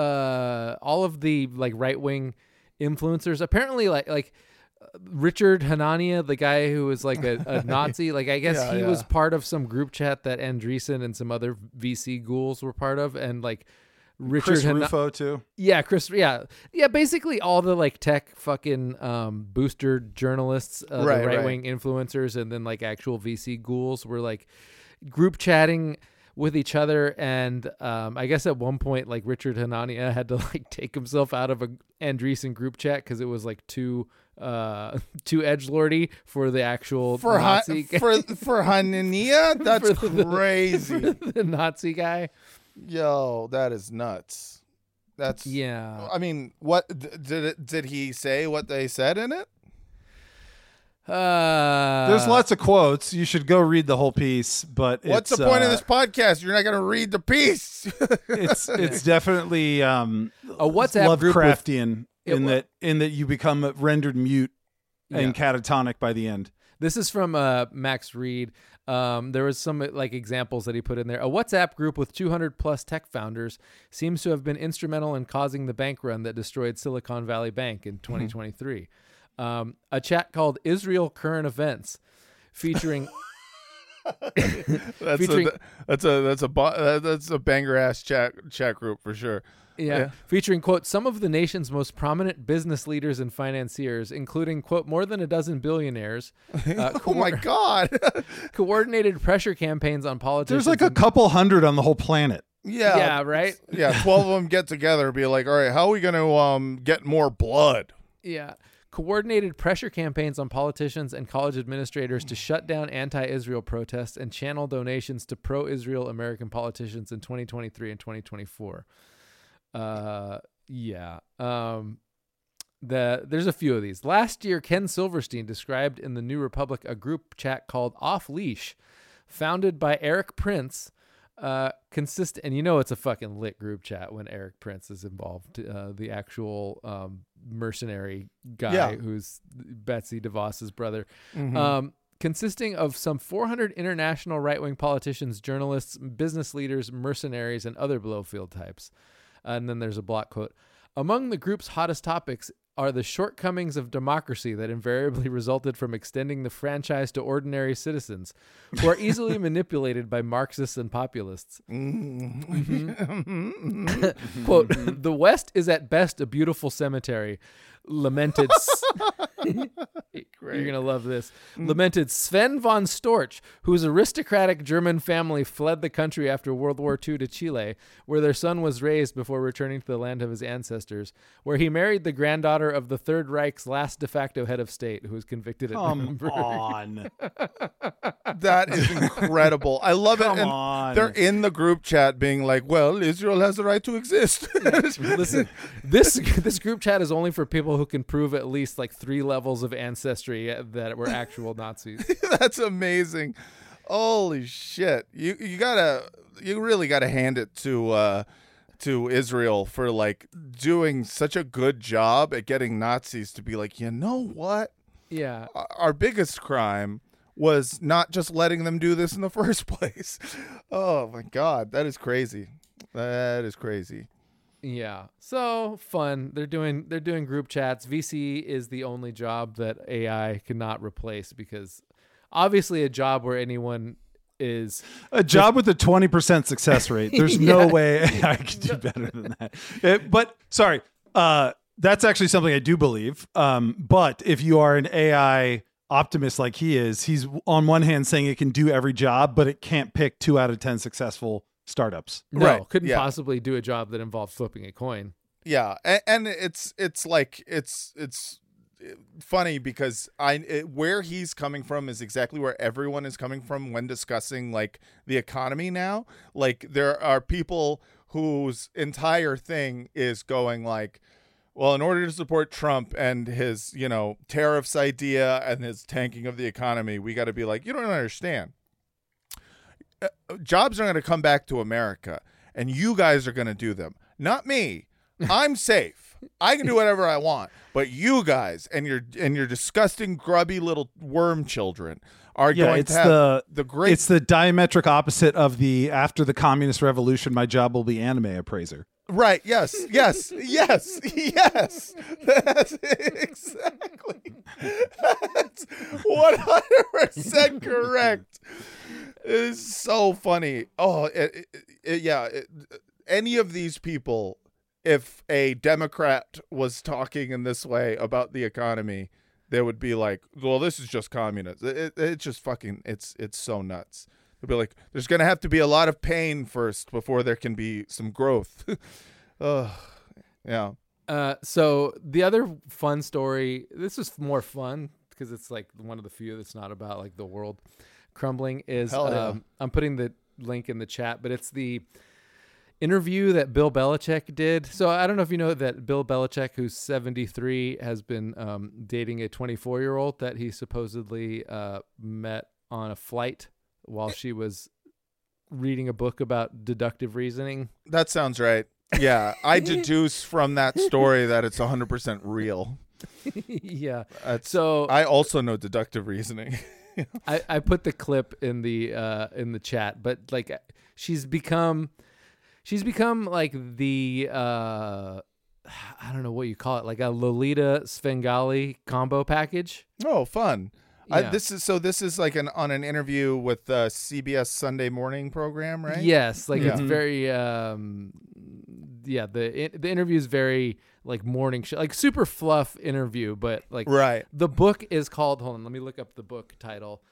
like right-wing influencers, apparently like Richard Hanania, the guy who was like a Nazi, like, I guess he was part of some group chat that Andreessen and some other VC ghouls were part of, and like Chris Rufo too. Yeah, basically all the like tech fucking booster journalists, the right-wing influencers, and then like actual VC ghouls were like group chatting with each other, and I guess at one point, like, Richard Hanania had to like take himself out of a Andreessen group chat because it was like too edgelordy for the actual Nazi guy. for Hanania. That's crazy. The Nazi guy. Yo, that is nuts. That's I mean, what did he say? What they said in it? There's lots of quotes. You should go read the whole piece. But what's the point of this podcast? You're not going to read the piece. It's definitely a WhatsApp Lovecraftian in that you become rendered mute and catatonic by the end. This is from Max Reed. There was some like examples that he put in there. A WhatsApp group with 200 plus tech founders seems to have been instrumental in causing the bank run that destroyed Silicon Valley Bank in 2023. A chat called Israel Current Events, featuring that's a banger ass chat group for sure. Yeah, featuring, quote, some of the nation's most prominent business leaders and financiers, including, quote, more than a dozen billionaires. Oh my God! Coordinated pressure campaigns on politicians. There's like a couple hundred on the whole planet. Yeah, right. Yeah, 12 of them get together and be like, all right, how are we going to get more blood? Yeah. Coordinated pressure campaigns on politicians and college administrators to shut down anti-Israel protests and channel donations to pro-Israel American politicians in 2023 and 2024. There's a few of these. Last year, Ken Silverstein described in the New Republic a group chat called Off Leash, founded by Eric Prince. And it's a fucking lit group chat when Eric Prince is involved, the actual mercenary guy who's Betsy DeVos's brother. Consisting of some 400 international right-wing politicians, journalists, business leaders, mercenaries, and other Blowfield types. And then there's a block quote. Among the group's hottest topics are the shortcomings of democracy that invariably resulted from extending the franchise to ordinary citizens who are easily manipulated by Marxists and populists. Mm-hmm. Quote, the West is at best a beautiful cemetery. Lamented you're gonna love this. Lamented Sven von Storch, whose aristocratic German family fled the country after World War II to Chile, where their son was raised before returning to the land of his ancestors, where he married the granddaughter of the Third Reich's last de facto head of state, who was convicted at Nuremberg. Come on. That is incredible. I love it. And they're in the group chat being like, well, Israel has the right to exist. Listen, this group chat is only for people who can prove at least like 3 levels of ancestry that were actual Nazis. That's amazing. Holy shit. You really gotta hand it to Israel for like doing such a good job at getting Nazis to be like, you know what? Yeah. Our biggest crime was not just letting them do this in the first place. Oh my God. That is crazy. That is crazy. Yeah. So fun. They're doing group chats. VC is the only job that AI cannot replace, because obviously a job where anyone is a job with a 20% success rate. There's no way AI could do better than that. But sorry, that's actually something I do believe. But if you are an AI optimist like he is, he's on one hand saying it can do every job, but it can't pick 2 out of 10 successful startups. No, right. Couldn't possibly do a job that involved flipping a coin. Yeah, and it's funny because where he's coming from is exactly where everyone is coming from when discussing like the economy now. Like there are people whose entire thing is going like, well, in order to support Trump and his, tariffs idea and his tanking of the economy, we got to be like, you don't understand. Jobs are going to come back to America, and you guys are going to do them. Not me. I'm safe. I can do whatever I want. But you guys and your disgusting, grubby little worm children are going to have the great. It's the diametric opposite of the after the communist revolution, my job will be anime appraiser. Right. Yes. Yes. Yes. Yes. That's exactly. That's 100% correct. It's so funny. Oh, any of these people, if a Democrat was talking in this way about the economy, they would be like, well, this is just communist. It's just fucking, it's so nuts. They'd be like, there's going to have to be a lot of pain first before there can be some growth. Yeah. So the other fun story, this is more fun because it's like one of the few that's not about like the world crumbling, is I'm putting the link in the chat, but it's the interview that Bill Belichick did. So I don't know if you know that Bill Belichick, who's 73, has been dating a 24-year-old that he supposedly met on a flight while she was reading a book about deductive reasoning. That sounds right. Yeah, I deduce from that story that it's 100% real. Yeah. So I also know deductive reasoning. I put the clip in the chat, but like she's become like the I don't know what you call it, like a Lolita Svengali combo package. Oh, fun. Yeah. This is like on an interview with the CBS Sunday morning program, right? Yes, like it's very the interview is very like morning show, like super fluff interview, but like right. The book is called, hold on, let me look up the book title.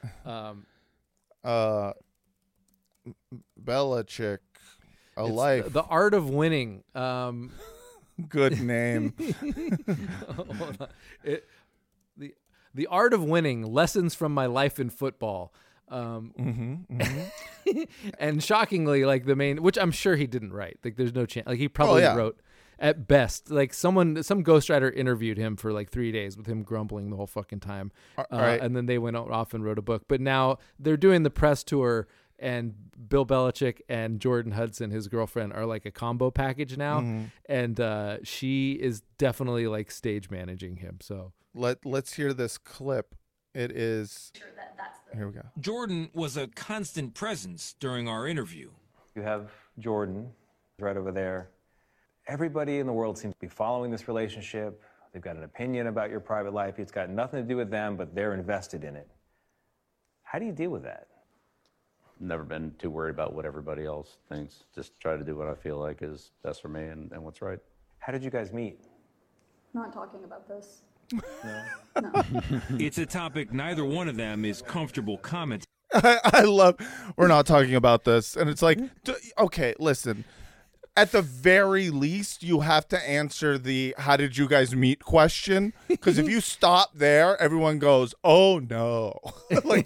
Belichick, life. The Art of Winning. Good name. Hold on. The Art of Winning, Lessons from My Life in Football. And shockingly, like the main, which I'm sure he didn't write. Like there's no chance. Like he probably wrote at best. Like some ghostwriter interviewed him for like 3 days with him grumbling the whole fucking time. Right. And then they went off and wrote a book. But now they're doing the press tour, and Bill Belichick and Jordan Hudson, his girlfriend, are like a combo package now. And she is definitely like stage managing him. So let's hear this clip. It is. Here we go. Jordan was a constant presence during our interview. You have Jordan right over there. Everybody in the world seems to be following this relationship. They've got an opinion about your private life. It's got nothing to do with them, but they're invested in it. How do you deal with that? Never been too worried about what everybody else thinks. Just try to do what I feel like is best for me and what's right. How did you guys meet? Not talking about this. No. It's a topic neither one of them is comfortable commenting. I love, we're not talking about this. And it's like, okay, listen. At the very least, you have to answer the "how did you guys meet" question, because if you stop there, everyone goes, "Oh no!" like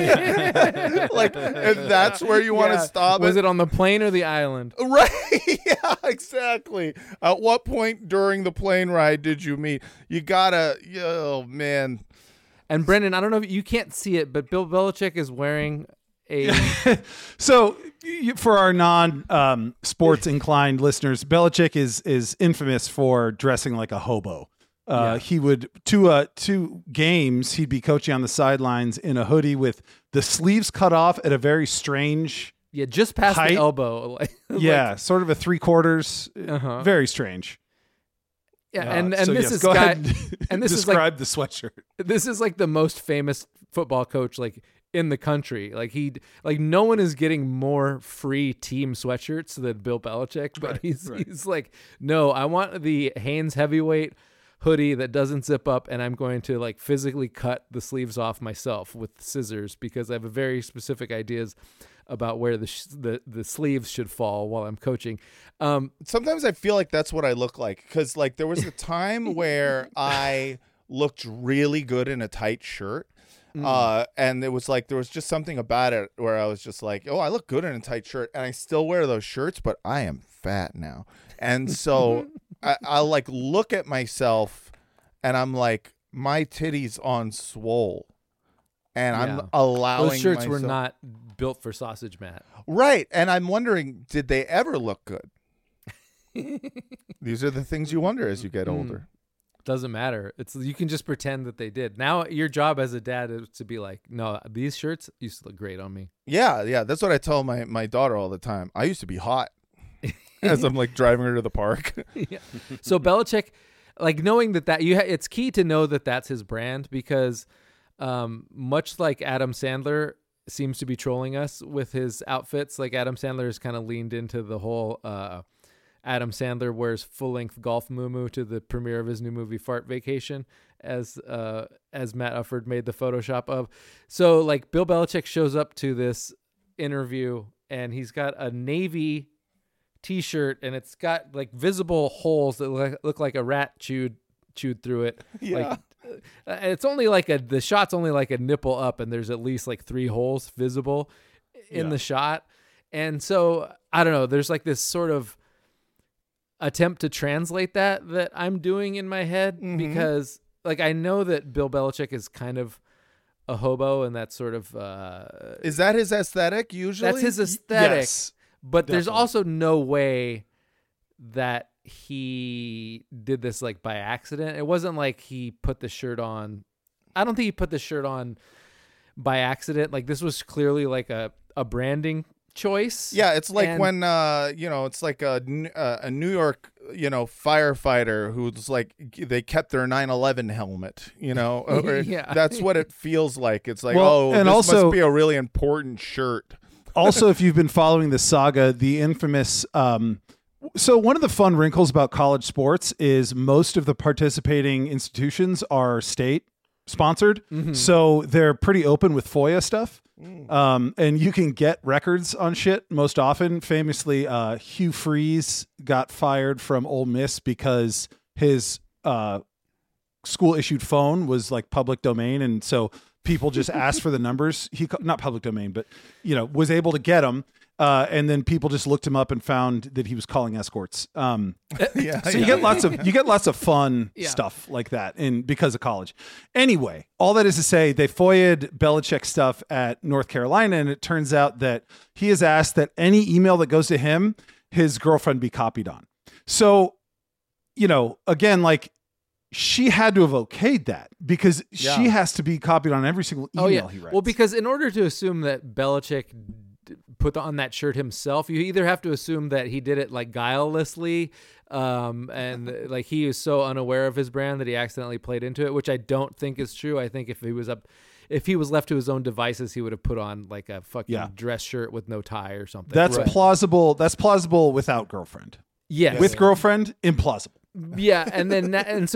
if that's where you want to stop. Was it on the plane or the island? Right? Yeah, exactly. At what point during the plane ride did you meet? You gotta. Oh man. And Brendan, I don't know if you can't see it, but Bill Belichick is wearing a. So for our non-sports inclined listeners, Belichick is infamous for dressing like a hobo. He would two games he'd be coaching on the sidelines in a hoodie with the sleeves cut off at a very strange just past height. The elbow. Sort of a 3/4. Very strange. Yeah, and this is go guy, ahead and this describe is the sweatshirt. This is like the most famous football coach in the country. No one is getting more free team sweatshirts than Bill Belichick, but he's like, no, I want the Hanes heavyweight hoodie that doesn't zip up, and I'm going to physically cut the sleeves off myself with scissors because I have a very specific ideas about where the sleeves should fall while I'm coaching. Sometimes I feel like that's what I look like, because there was a time where I looked really good in a tight shirt. And it was there was just something about it where I was just like, oh, I look good in a tight shirt, and I still wear those shirts, but I am fat now. And so I'll look at myself and I'm like, my titties on swole. And I'm allowing those shirts myself... were not built for sausage, Matt. Right. And I'm wondering, did they ever look good? These are the things you wonder as you get older. Doesn't matter. You can just pretend that they did. Now your job as a dad is to be like, no, these shirts used to look great on me. Yeah. That's what I tell my daughter all the time. I used to be hot as I'm driving her to the park. Yeah. So Belichick, knowing that it's key to know that that's his brand, because much like Adam Sandler seems to be trolling us with his outfits, Adam Sandler has kind of leaned into the whole Adam Sandler wears full-length golf muumuu to the premiere of his new movie Fart Vacation, as Matt Ufford made the Photoshop of. So Bill Belichick shows up to this interview and he's got a navy t-shirt and it's got visible holes that look like a rat chewed through it. Yeah. It's only the shot's only a nipple up, and there's at least 3 holes visible in the shot. And so I don't know, there's this sort of attempt to translate that I'm doing in my head, because I know that Bill Belichick is kind of a hobo, and that's sort of is that his aesthetic usually? That's his aesthetic. Yes, but definitely. There's also no way that he did this by accident. It wasn't he put the shirt on. I don't think he put the shirt on by accident. This was clearly a branding choice. Yeah, it's when it's a New York firefighter who's they kept their 9/11 helmet, that's what it feels like. It's this must be a really important shirt. Also, if you've been following the saga, the infamous so one of the fun wrinkles about college sports is most of the participating institutions are state sponsored. So they're pretty open with FOIA stuff. And you can get records on shit most often. Famously, Hugh Freeze got fired from Ole Miss because his school issued phone was public domain. And so people just asked for the numbers. Not public domain, but was able to get them. And then people just looked him up and found that he was calling escorts. So you get lots of fun stuff like that because of college. Anyway, all that is to say, they FOIA'd Belichick stuff at North Carolina, and it turns out that he has asked that any email that goes to him, his girlfriend be copied on. So, again, she had to have okayed that because she has to be copied on every single email he writes. Well, because in order to assume that Belichick put on that shirt himself. You either have to assume that he did it like guilelessly, and like he is so unaware of his brand that he accidentally played into it, which I don't think is true. I think if he was left to his own devices, he would have put on like a fucking dress shirt with no tie or something. That's plausible. That's plausible without girlfriend. Yes. With girlfriend, implausible. Yeah, and then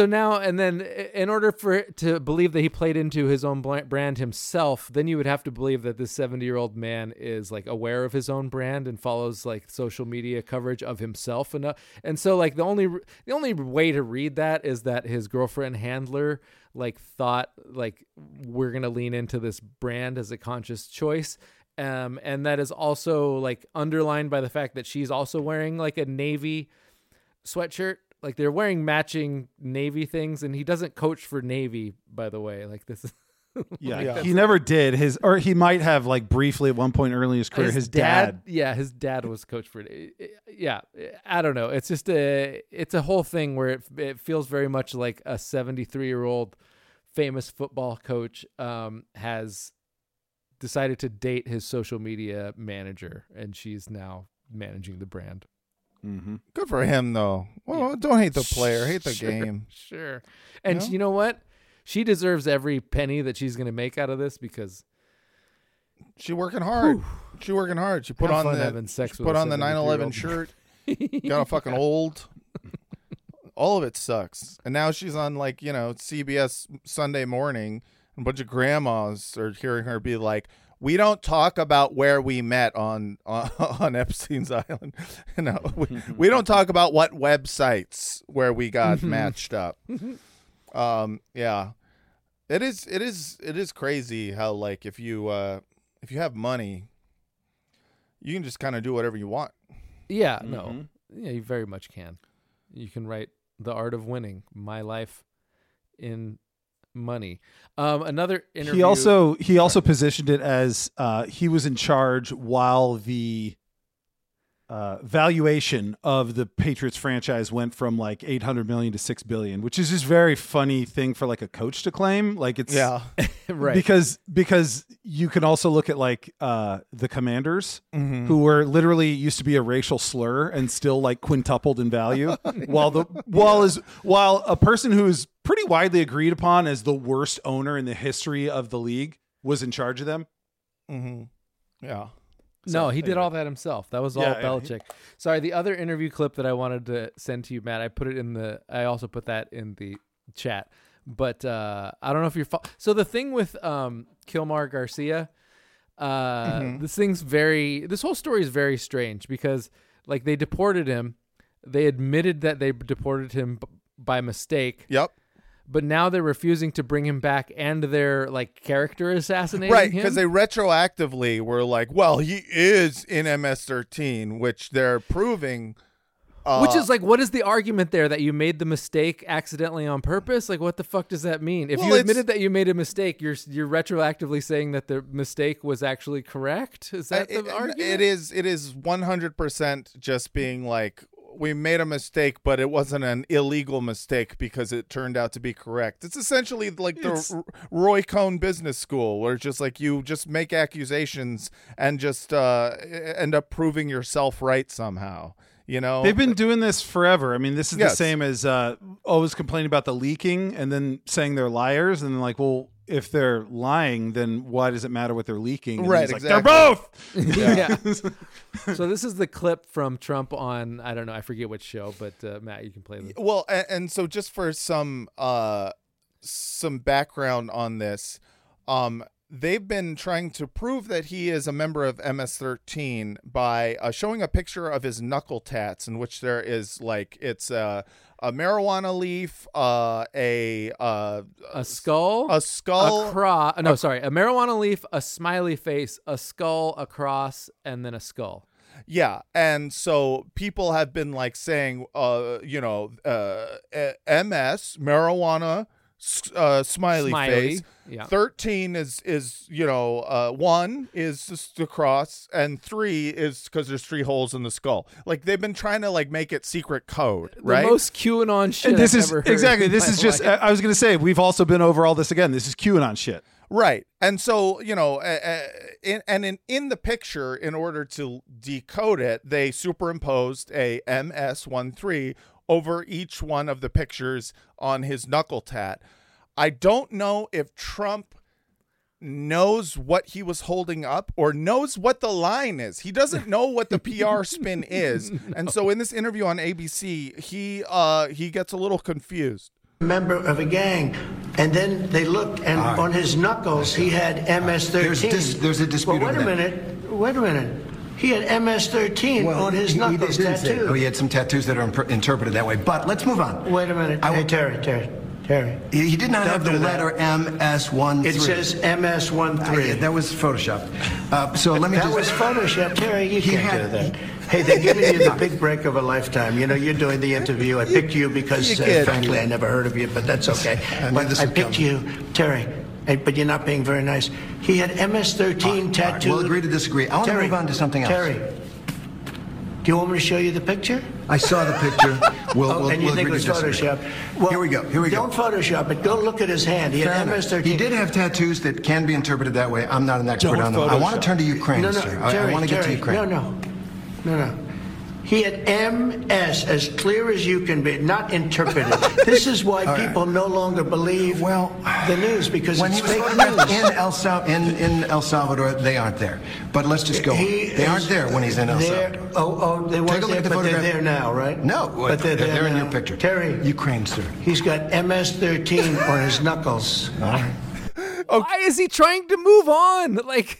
in order for it to believe that he played into his own brand himself, then you would have to believe that this 70-year-old man is like aware of his own brand and follows like social media coverage of himself enough. And so like the only way to read that is that his girlfriend handler like thought like we're gonna lean into this brand as a conscious choice. And that is also like underlined by the fact that she's also wearing like a Navy sweatshirt. Like they're wearing matching Navy things, and he doesn't coach for Navy, by the way. Like this is he never did. He might have like briefly at one point early in his career. His dad. Yeah, his dad was coach for yeah. I don't know. It's just it's a whole thing where it feels very much like a 73-year-old famous football coach has decided to date his social media manager, and she's now managing the brand. Mm-hmm. Good for him, though. Well, don't hate the player, hate the game. Sure. And you know what? She deserves every penny that she's going to make out of this because she working hard. She working hard. She put on the 9/11 shirt. Got a fucking old. All of it sucks. And now she's on like CBS Sunday Morning, and a bunch of grandmas are hearing her be like, "We don't talk about where we met on Epstein's Island. We don't talk about what websites where we got matched up." Yeah, it is crazy how like if you have money, you can just kind of do whatever you want. Yeah, no, yeah, you very much can. You can write The Art of Winning: My Life in Money. Another interview. He also positioned it as he was in charge while the valuation of the Patriots franchise went from like $800 million to $6 billion, which is just very funny thing for like a coach to claim. Like it's right, because you can also look at like the Commanders, who were literally used to be a racial slur and still like quintupled in value, while a person who is pretty widely agreed upon as the worst owner in the history of the league was in charge of them. Yeah. No, he did all that himself. That was all Belichick. Sorry, the other interview clip that I wanted to send to you, Matt, I also put that in the chat. But I don't know if you're so the thing with Kilmar Garcia, this whole story is very strange because like they deported him. They admitted that they deported him by mistake. Yep. But now they're refusing to bring him back, and they're like character assassinating him. Right, because they retroactively were like, well, he is in MS-13, which they're proving. Which is like, what is the argument there that you made the mistake accidentally on purpose? Like, what the fuck does that mean? If you admitted that you made a mistake, you're retroactively saying that the mistake was actually correct. Is that the argument? It is 100% just being like, we made a mistake, but it wasn't an illegal mistake because it turned out to be correct. It's essentially like the Roy Cohn Business School, where it's just like you just make accusations and just end up proving yourself right somehow. They've been doing this forever. I mean, this is the same as always complaining about the leaking and then saying they're liars, and then like, well, if they're lying, then why does it matter what they're leaking? And right, exactly. Like, they're both. Yeah. So this is the clip from Trump on, I don't know, I forget which show, but Matt, you can play this. Well, and so just for some background on this, they've been trying to prove that he is a member of MS-13 by showing a picture of his knuckle tats, in which there is like it's a marijuana leaf, a skull, a cross. No, sorry, a marijuana leaf, a smiley face, a skull, a cross, and then a skull. Yeah, and so people have been like saying, MS marijuana smiley face. Yeah. 13 is 1 is just the cross, and 3 is because there's 3 holes in the skull. Like they've been trying to like make it secret code, right? The most QAnon shit. And this I've is ever heard exactly. in This my is just. life. I was going to say we've also been over all this again. This is QAnon shit. Right. And so, in the picture, in order to decode it, they superimposed a MS-13 over each one of the pictures on his knuckle tat. I don't know if Trump knows what he was holding up or knows what the line is. He doesn't know what the PR spin is. No. And so in this interview on ABC, he gets a little confused. Member of a gang, and then they looked, and on his knuckles he had MS-13. There's a dispute. Well, wait a minute. He had MS-13 on his knuckles tattooed. He had some tattoos that are interpreted that way. But let's move on. Wait a minute. Hey, Terry. He did not have the letter MS-13. It says MS-13. That was photoshopped. So let me That was photoshopped, Terry. You can't do that. Hey, they're giving you the big break of a lifetime. You're doing the interview. I picked you because, frankly, I never heard of you, but that's okay. But I picked you, Terry. But you're not being very nice. He had MS-13 tattooed. We'll agree to disagree. I want to move on to something else. Terry, do you want me to show you the picture? I saw the picture. And you think it was Photoshopped? Well, here we go. Don't Photoshop it. Go look at his hand. He had MS-13. He did have tattoos that can be interpreted that way. I'm not an expert on them. I want to turn to Ukraine, sir. I want to get to Ukraine. No. He had MS as clear as you can be, not interpreted. This is why people no longer believe the news, because when it's he was fake photographed news. in El Salvador, they aren't there. But let's just go on. They aren't there when he's in El Salvador. They weren't there, but they're there now, right? No, but they're there in now. your picture. Terry. Ukraine, sir. He's got MS-13 on his knuckles. All right. Why is he trying to move on?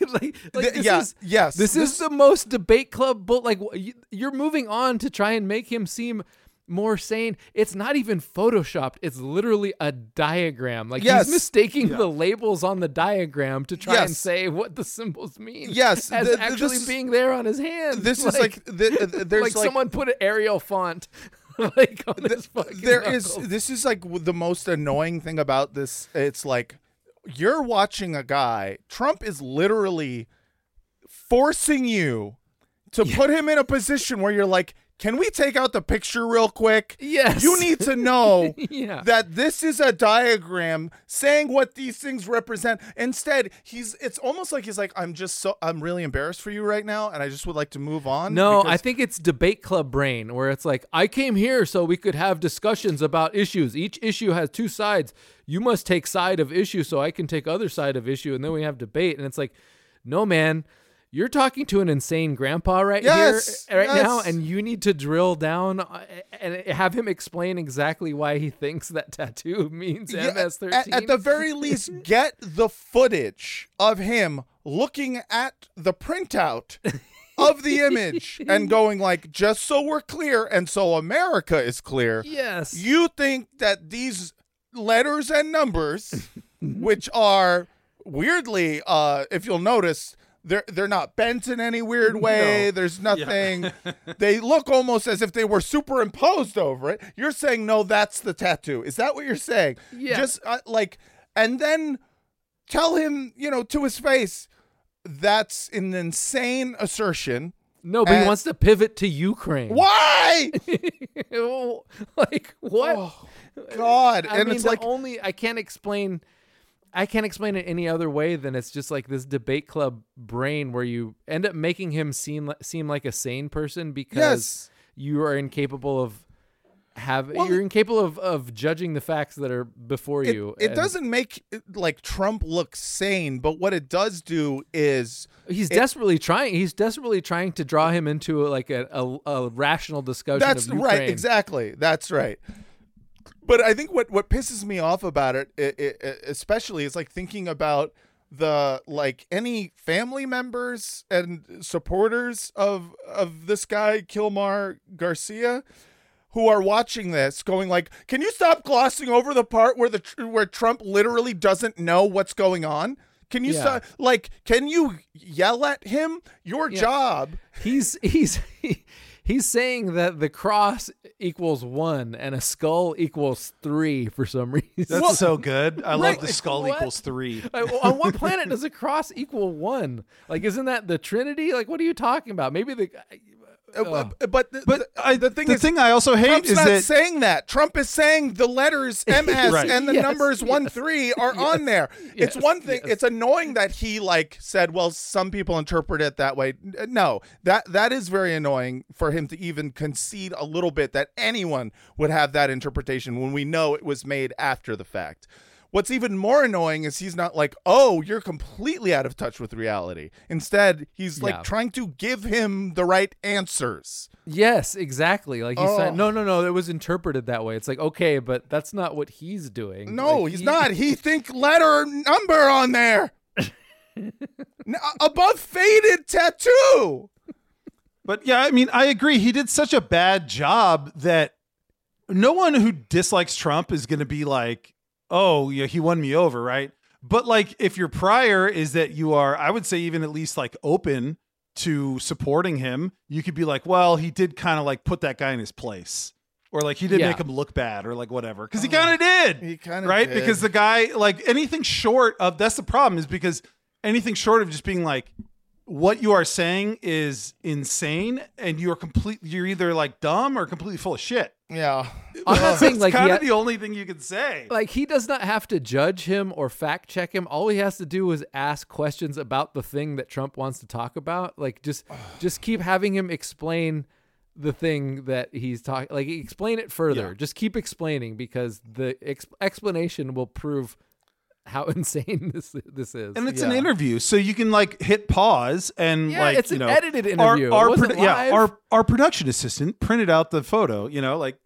This is the most debate club. You're moving on to try and make him seem more sane. It's not even photoshopped. It's literally a diagram. He's mistaking the labels on the diagram to try and say what the symbols mean. Yes, as actually being there on his hand. This is there's someone put an Arial font. On this this is the most annoying thing about this. It's like, you're watching a guy. Trump is literally forcing you to put him in a position where you're like, can we take out the picture real quick? Yes. You need to know that this is a diagram saying what these things represent. Instead, it's almost like he's like, I'm really embarrassed for you right now, and I just would like to move on. No, I think it's debate club brain, where it's like, I came here so we could have discussions about issues. Each issue has 2 sides. You must take side of issue so I can take other side of issue, and then we have debate. And it's like, no, man. You're talking to an insane grandpa now, and you need to drill down and have him explain exactly why he thinks that tattoo means MS-13. At the very least, get the footage of him looking at the printout of the image and going like, just so we're clear and so America is clear. Yes. You think that these letters and numbers, which are weirdly, if you'll notice, they're not bent in any weird way. No. There's nothing. Yeah. They look almost as if they were superimposed over it. You're saying, no, that's the tattoo. Is that what you're saying? Yeah. Just and then tell him, to his face, that's an insane assertion. No, but he wants to pivot to Ukraine. Why? What? Oh, God. I can't explain it any other way than it's just like this debate club brain where you end up making him seem like a sane person because you are incapable of you're incapable of judging the facts that are before you. It doesn't make Trump look sane, but what it does do is he's desperately trying to draw him into a rational discussion. That's of Ukraine. Right, exactly. That's right. But I think what pisses me off about it especially is thinking about any family members and supporters of this guy Kilmar Garcia who are watching this going can you stop glossing over the part where Trump literally doesn't know what's going on? Can you stop? Can you yell at him? Your job. He's saying that the cross equals 1 and a skull equals 3 for some reason. That's so good. I love the skull equals 3. On what planet does a cross equal 1? Like, isn't that the Trinity? Like, what are you talking about? Maybe the... the thing I also hate Trump's is not that saying that. Trump is saying the letters MS Right. and the numbers 1-3 are on there. It's one thing. It's annoying that he said, well, some people interpret it that way. No, that is very annoying for him to even concede a little bit that anyone would have that interpretation when we know it was made after the fact. What's even more annoying is he's not like, oh, you're completely out of touch with reality. Instead, he's trying to give him the right answers. Yes, exactly. Like he's saying, no, it was interpreted that way. It's like, okay, but that's not what he's doing. No, he's not. He think letter number on there. Above faded tattoo. But yeah, I mean, I agree. He did such a bad job that no one who dislikes Trump is going to be like, oh, yeah, he won me over, right? But like, if your prior is that you are, I would say even at least like open to supporting him, you could be like, well, he did kind of like put that guy in his place. Or like he did make him look bad or like whatever. Because he kind of did. He kind of right? did. Because the guy, like anything short of, that's the problem, is because anything short of just being like, what you are saying is insane and you're either like dumb or completely full of shit. Yeah. I'm not saying like kind of the only thing you can say. Like he does not have to judge him or fact check him. All he has to do is ask questions about the thing that Trump wants to talk about. Like just keep having him explain the thing that he's talking. Like explain it further. Yeah. Just keep explaining because the explanation will prove how insane this is. And it's an interview, so you can like hit pause and it's an edited interview. Our production assistant printed out the photo, like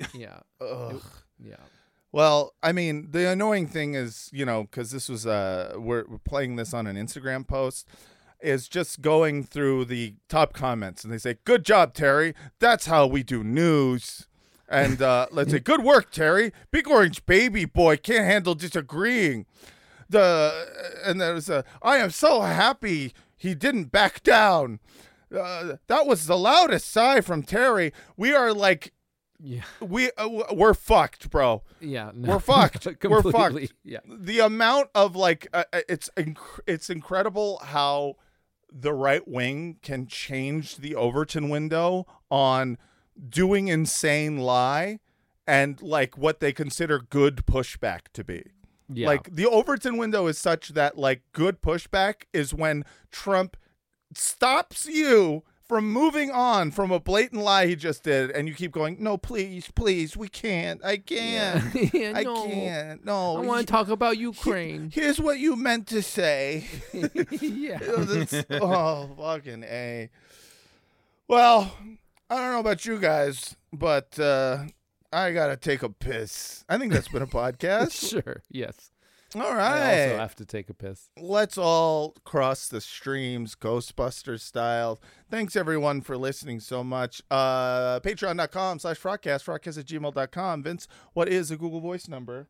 Well, I mean, the annoying thing is, because this was we're playing this on an Instagram post, is just going through the top comments and they say, "Good job, Terry. That's how we do news." And let's say, "Good work, Terry. Big orange baby boy can't handle disagreeing." And there's I am so happy he didn't back down. That was the loudest sigh from Terry. We are like, we're fucked, bro. Yeah, no. We're fucked. We're fucked. Yeah. The amount of it's incredible how the right wing can change the Overton window on doing insane lie and like what they consider good pushback to be. Yeah. Like the Overton window is such that like good pushback is when Trump stops you from moving on from a blatant lie he just did, and you keep going, "No, please, we can't. I can't. Yeah, I can't. No, I want to talk about Ukraine. Here's what you meant to say." Yeah. Fucking A. Well, I don't know about you guys, but I gotta take a piss. I think that's been a podcast. Sure. Yes. All right. I also have to take a piss. Let's all cross the streams, Ghostbusters style. Thanks, everyone, for listening so much. Patreon.com/Frotcast, frotcast@gmail.com. Vince, what is a Google Voice number?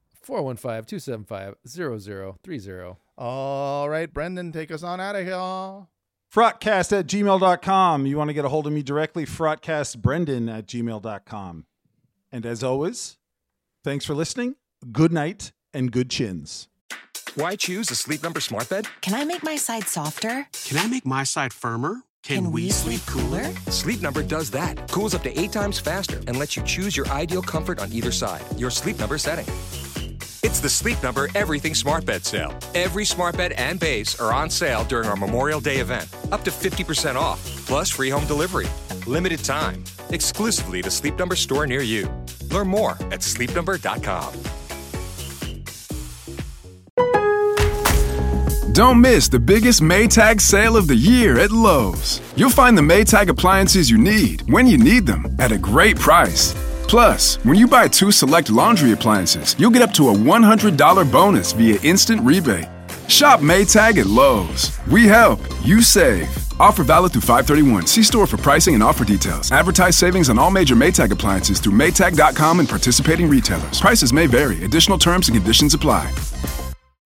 415-275-0030. All right, Brendan, take us on out of here. Frotcast@gmail.com. You want to get a hold of me directly, frotcastbrendan@gmail.com. And as always, thanks for listening. Good night and good chins. Why choose a Sleep Number smart bed? Can I make my side softer? Can I make my side firmer? Can we sleep cooler? Sleep Number does that. Cools up to 8 times faster and lets you choose your ideal comfort on either side. Your Sleep Number setting. It's the Sleep Number Everything Smart Bed Sale. Every smart bed and base are on sale during our Memorial Day event. Up to 50% off, plus free home delivery. Limited time. Exclusively to Sleep Number store near you. Learn more at sleepnumber.com. Don't miss the biggest Maytag sale of the year at Lowe's. You'll find the Maytag appliances you need when you need them at a great price. Plus, when you buy 2 select laundry appliances, you'll get up to a $100 bonus via instant rebate. Shop Maytag at Lowe's. We help, you save. Offer valid through 5/31. See store for pricing and offer details. Advertise savings on all major Maytag appliances through Maytag.com and participating retailers. Prices may vary. Additional terms and conditions apply.